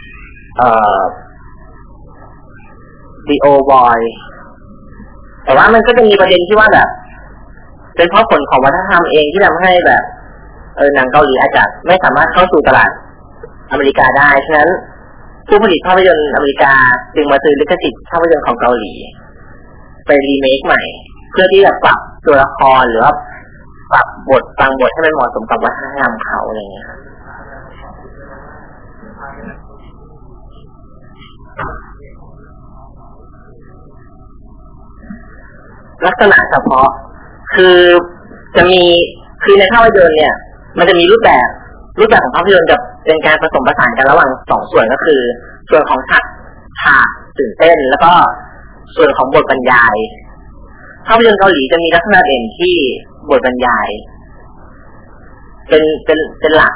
The Old Boy แต่ว่ามันก็จะมีประเด็นที่ว่าแบบเป็นเพราะผลของวัฒนธรรมเองที่ทำให้แบบหนังเกาหลีอาจจะไม่สามารถเข้าสู่ตลาดอเมริกาได้ฉะนั้นผู้ผลิตภาพยนตร์อเมริกาจึงมาซื้อลิขสิทธิ์ภาพยนตร์ของเกาหลีไปรีเมคใหม่เพื่อที่จะปรับตัวละครหรือว่าปรับบทบางบทให้มันเหมาะสมกับวัฒนธรรมเขาอะไรอย่างเงี้ยลักษณะเฉพาะคือจะมีในภาพยนตร์เนี่ยมันจะมีรูปแบบของภาพยนตร์จะเป็นการผสมผสานกันระหว่าง2ส่วนก็คือส่วนของฉากตื่นเต้นแล้วก็ส่วนของบทบรรยายภาพยนตร์เกาหลีจะมีลักษณะเด่นที่บทบรรยายเป็นหลัก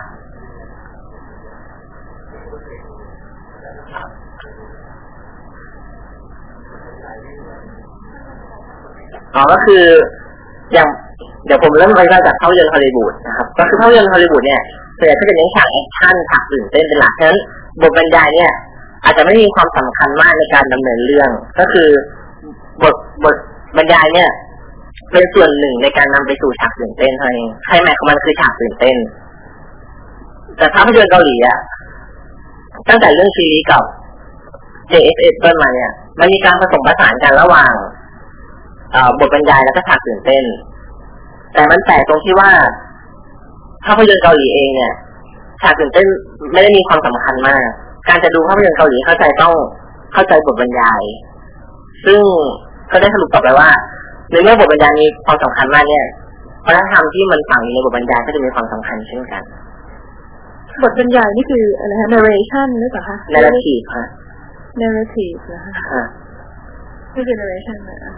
ก็คืออย่างเดี๋ยวผมเริ่มไปจากภาพยนตร์ฮอลลีวูดนะครับก็คือภาพยนตร์ฮอลลีวูดเนี่ยส่วนใหญ่ก็จะเน้นฉากแอคชั่นฉากตื่นเต้นเป็นหลักฉะนั้นบทบรรยายเนี่ยอาจจะไม่มีความสำคัญมากในการดำเนินเรื่องก็คือบทบรรยายเนี่ยเป็นส่วนหนึ่งในการนำไปสู่ฉากตื่นเต้นเท่านั้นเองไคลแม็กซ์ของมันคือฉากตื่นเต้นแต่ภาพยนตร์เกาหลีอะตั้งแต่เรื่องซีรีส์กับ JFS ต้นมาเนี่ยมันมีการผสมผสานกันระหว่างบทบรรยายแล้วก็ฉากตื่นเต้นแต่มันแปลกตรงที่ว่าภาพยนตร์เกาหลีเองเนี่ยฉากตื่นเต้นไม่ได้มีความสำคัญมากการจะดูภาพยนตร์เกาหลีต้องเข้าใจบทบรรยายซึ่งก็ได้สรุปต่อไปว่าในเมื่อบทบรรยายมีความสำคัญมากเนี่ยวัฒนธรรมที่มันฝังอยู่ในบทบรรยายก็จะมีความสำคัญเช่นกันบทบรรยายนี่คืออะไรคะ narration หรือเปล่าคะ narrative ฮะ narrative นะคะนี่คือ narration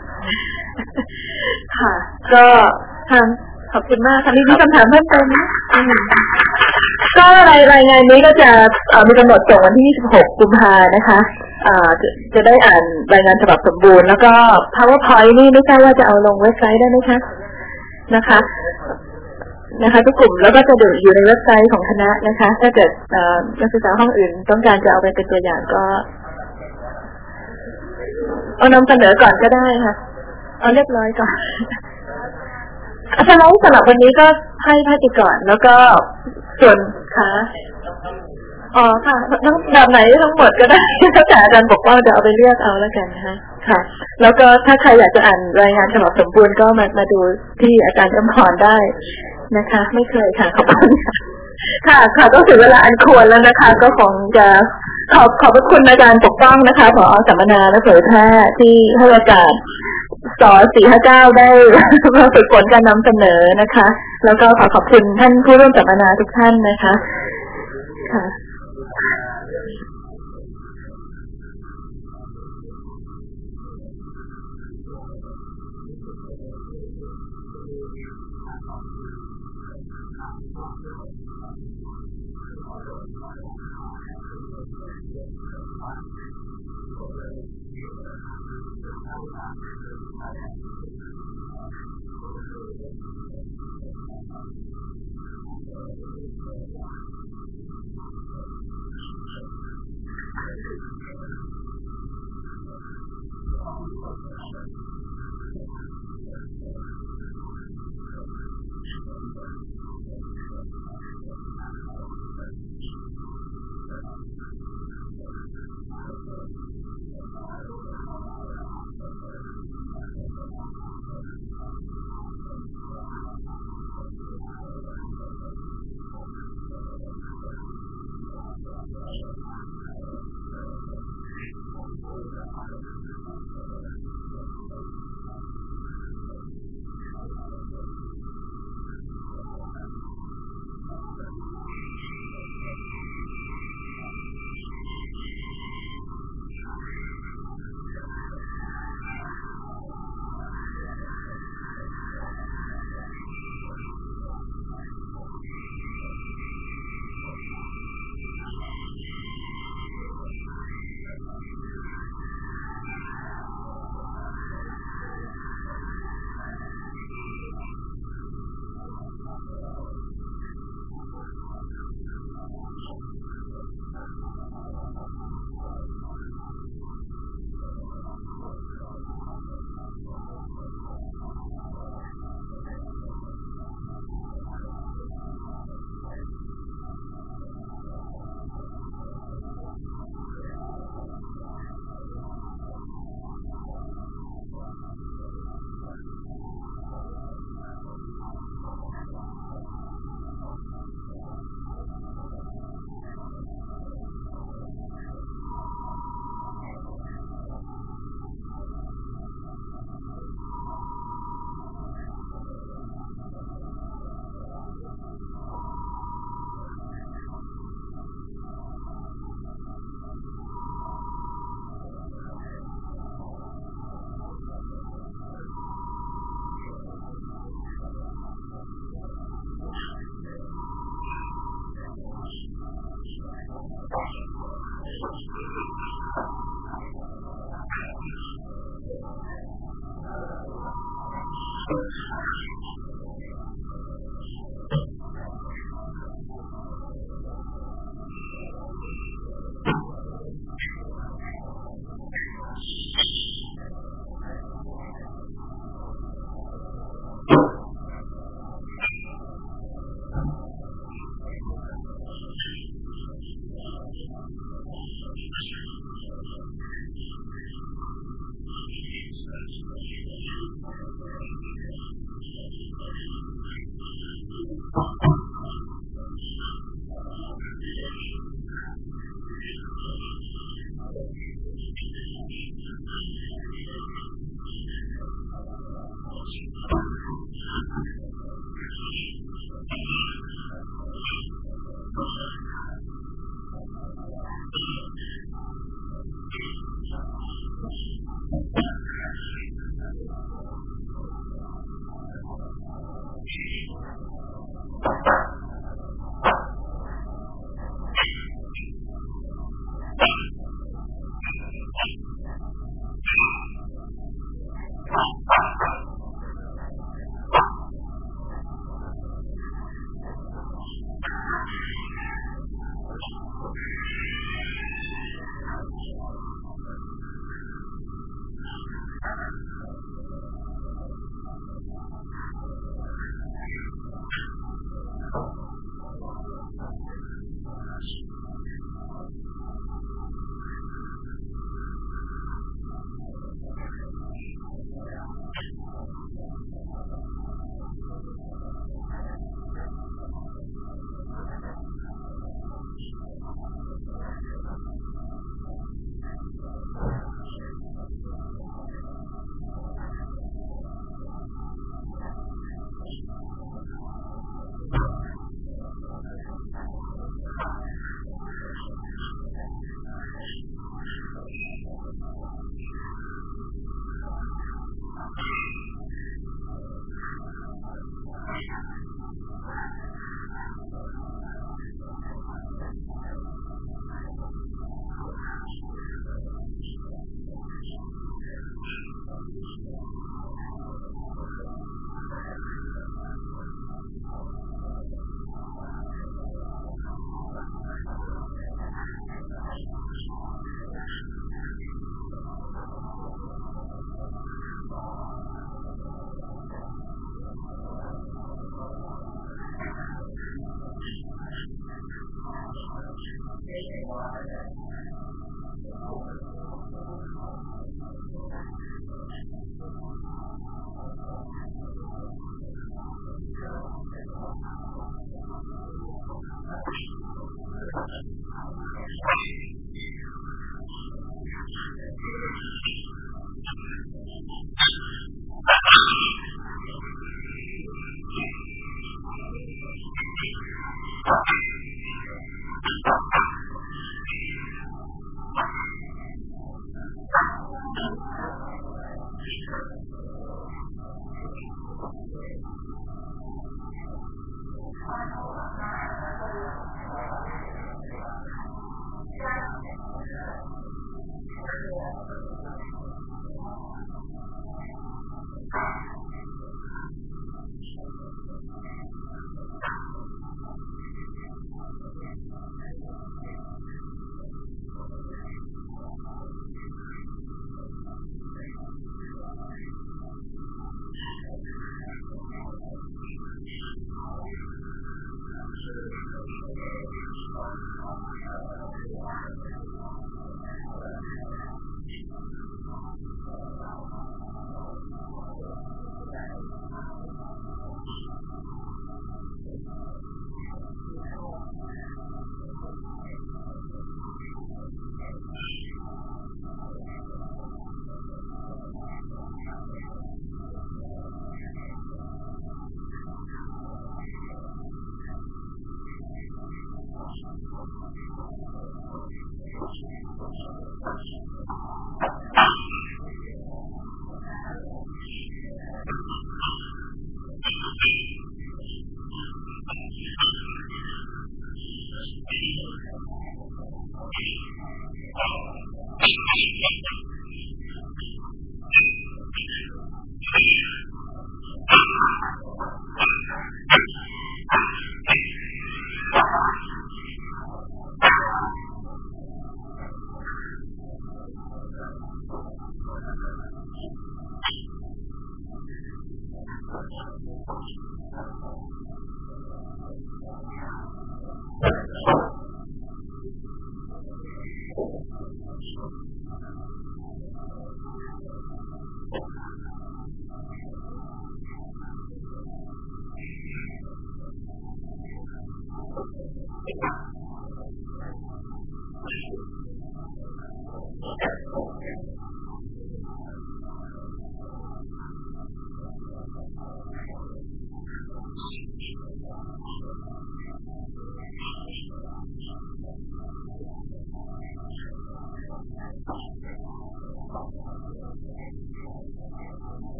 ค่ะก็ขอบคุณมากค่ะมีคำถามเพิ่มเติมไหมก็รายงานนี้ก็จะมีกำหนดส่งวันที่26 กุมภาพันธ์นะคะจะได้อ่านรายงานฉบับสมบูรณ์แล้วก็ PowerPoint นี่ไม่ทราบว่าจะเอาลงเว็บไซต์ได้ไหมคะนะคะทุกกลุ่มแล้วก็จะอยู่ในเว็บไซต์ของคณะนะคะถ้าเกิดนักศึกษาห้องอื่นต้องการจะเอาไปเป็นตัวอย่างก็เอานำเสนอก่อนก็ได้ค่ะเอาเรียบร้อยก่อนสำหรับวันนี้ก็ให้พาติก่อนแล้วก็ส่วนค่ะค่ะทั้งแบบไหนทั้งหมดก็ได้ถ้าแต่อาจารย์บอกว่าจะเอาไปเลือกเอาแล้วกันนะคะค่ะแล้วก็ถ้าใครอยากจะอ่านรายงานฉบับสมบูรณ์ก็มาดูที่อาจารย์จำพรได้นะคะไม่เคยค่ะขอบคุณค่ะก็ถึงเวลาอันควรแล้วนะคะก็คงจะขอบคุณอาจารย์ปกป้องนะคะผอ.สัมมนาและเผยแพร่ที่ให้โอกาสส.459 ได้มาฝึกฝนการนำเสนอนะคะแล้วก็ขอบคุณท่านผู้ร่วมสัมมนาทุกท่านนะคะค่ะ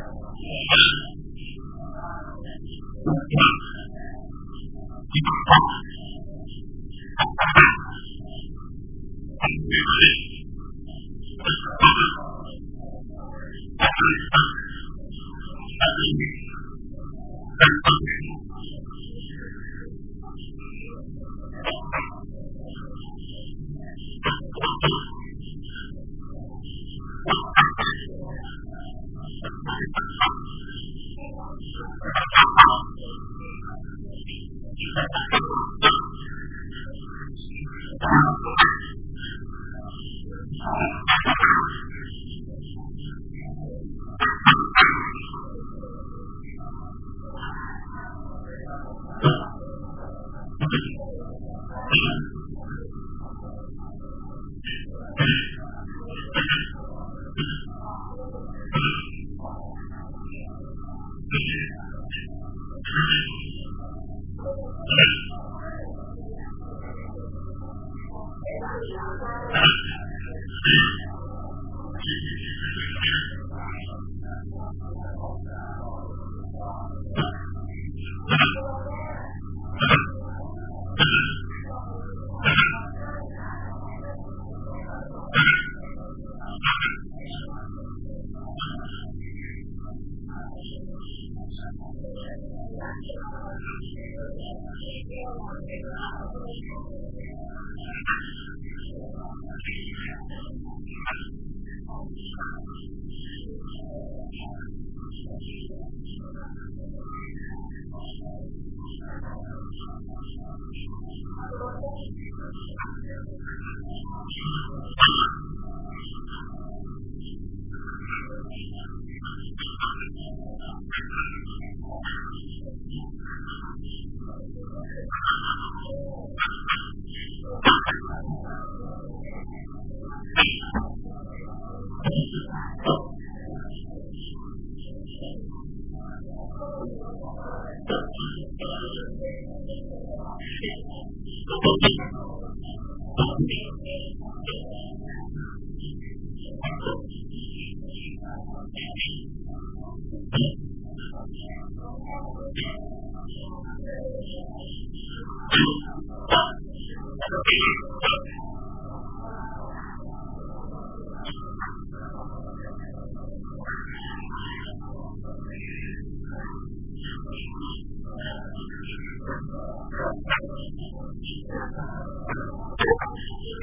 ค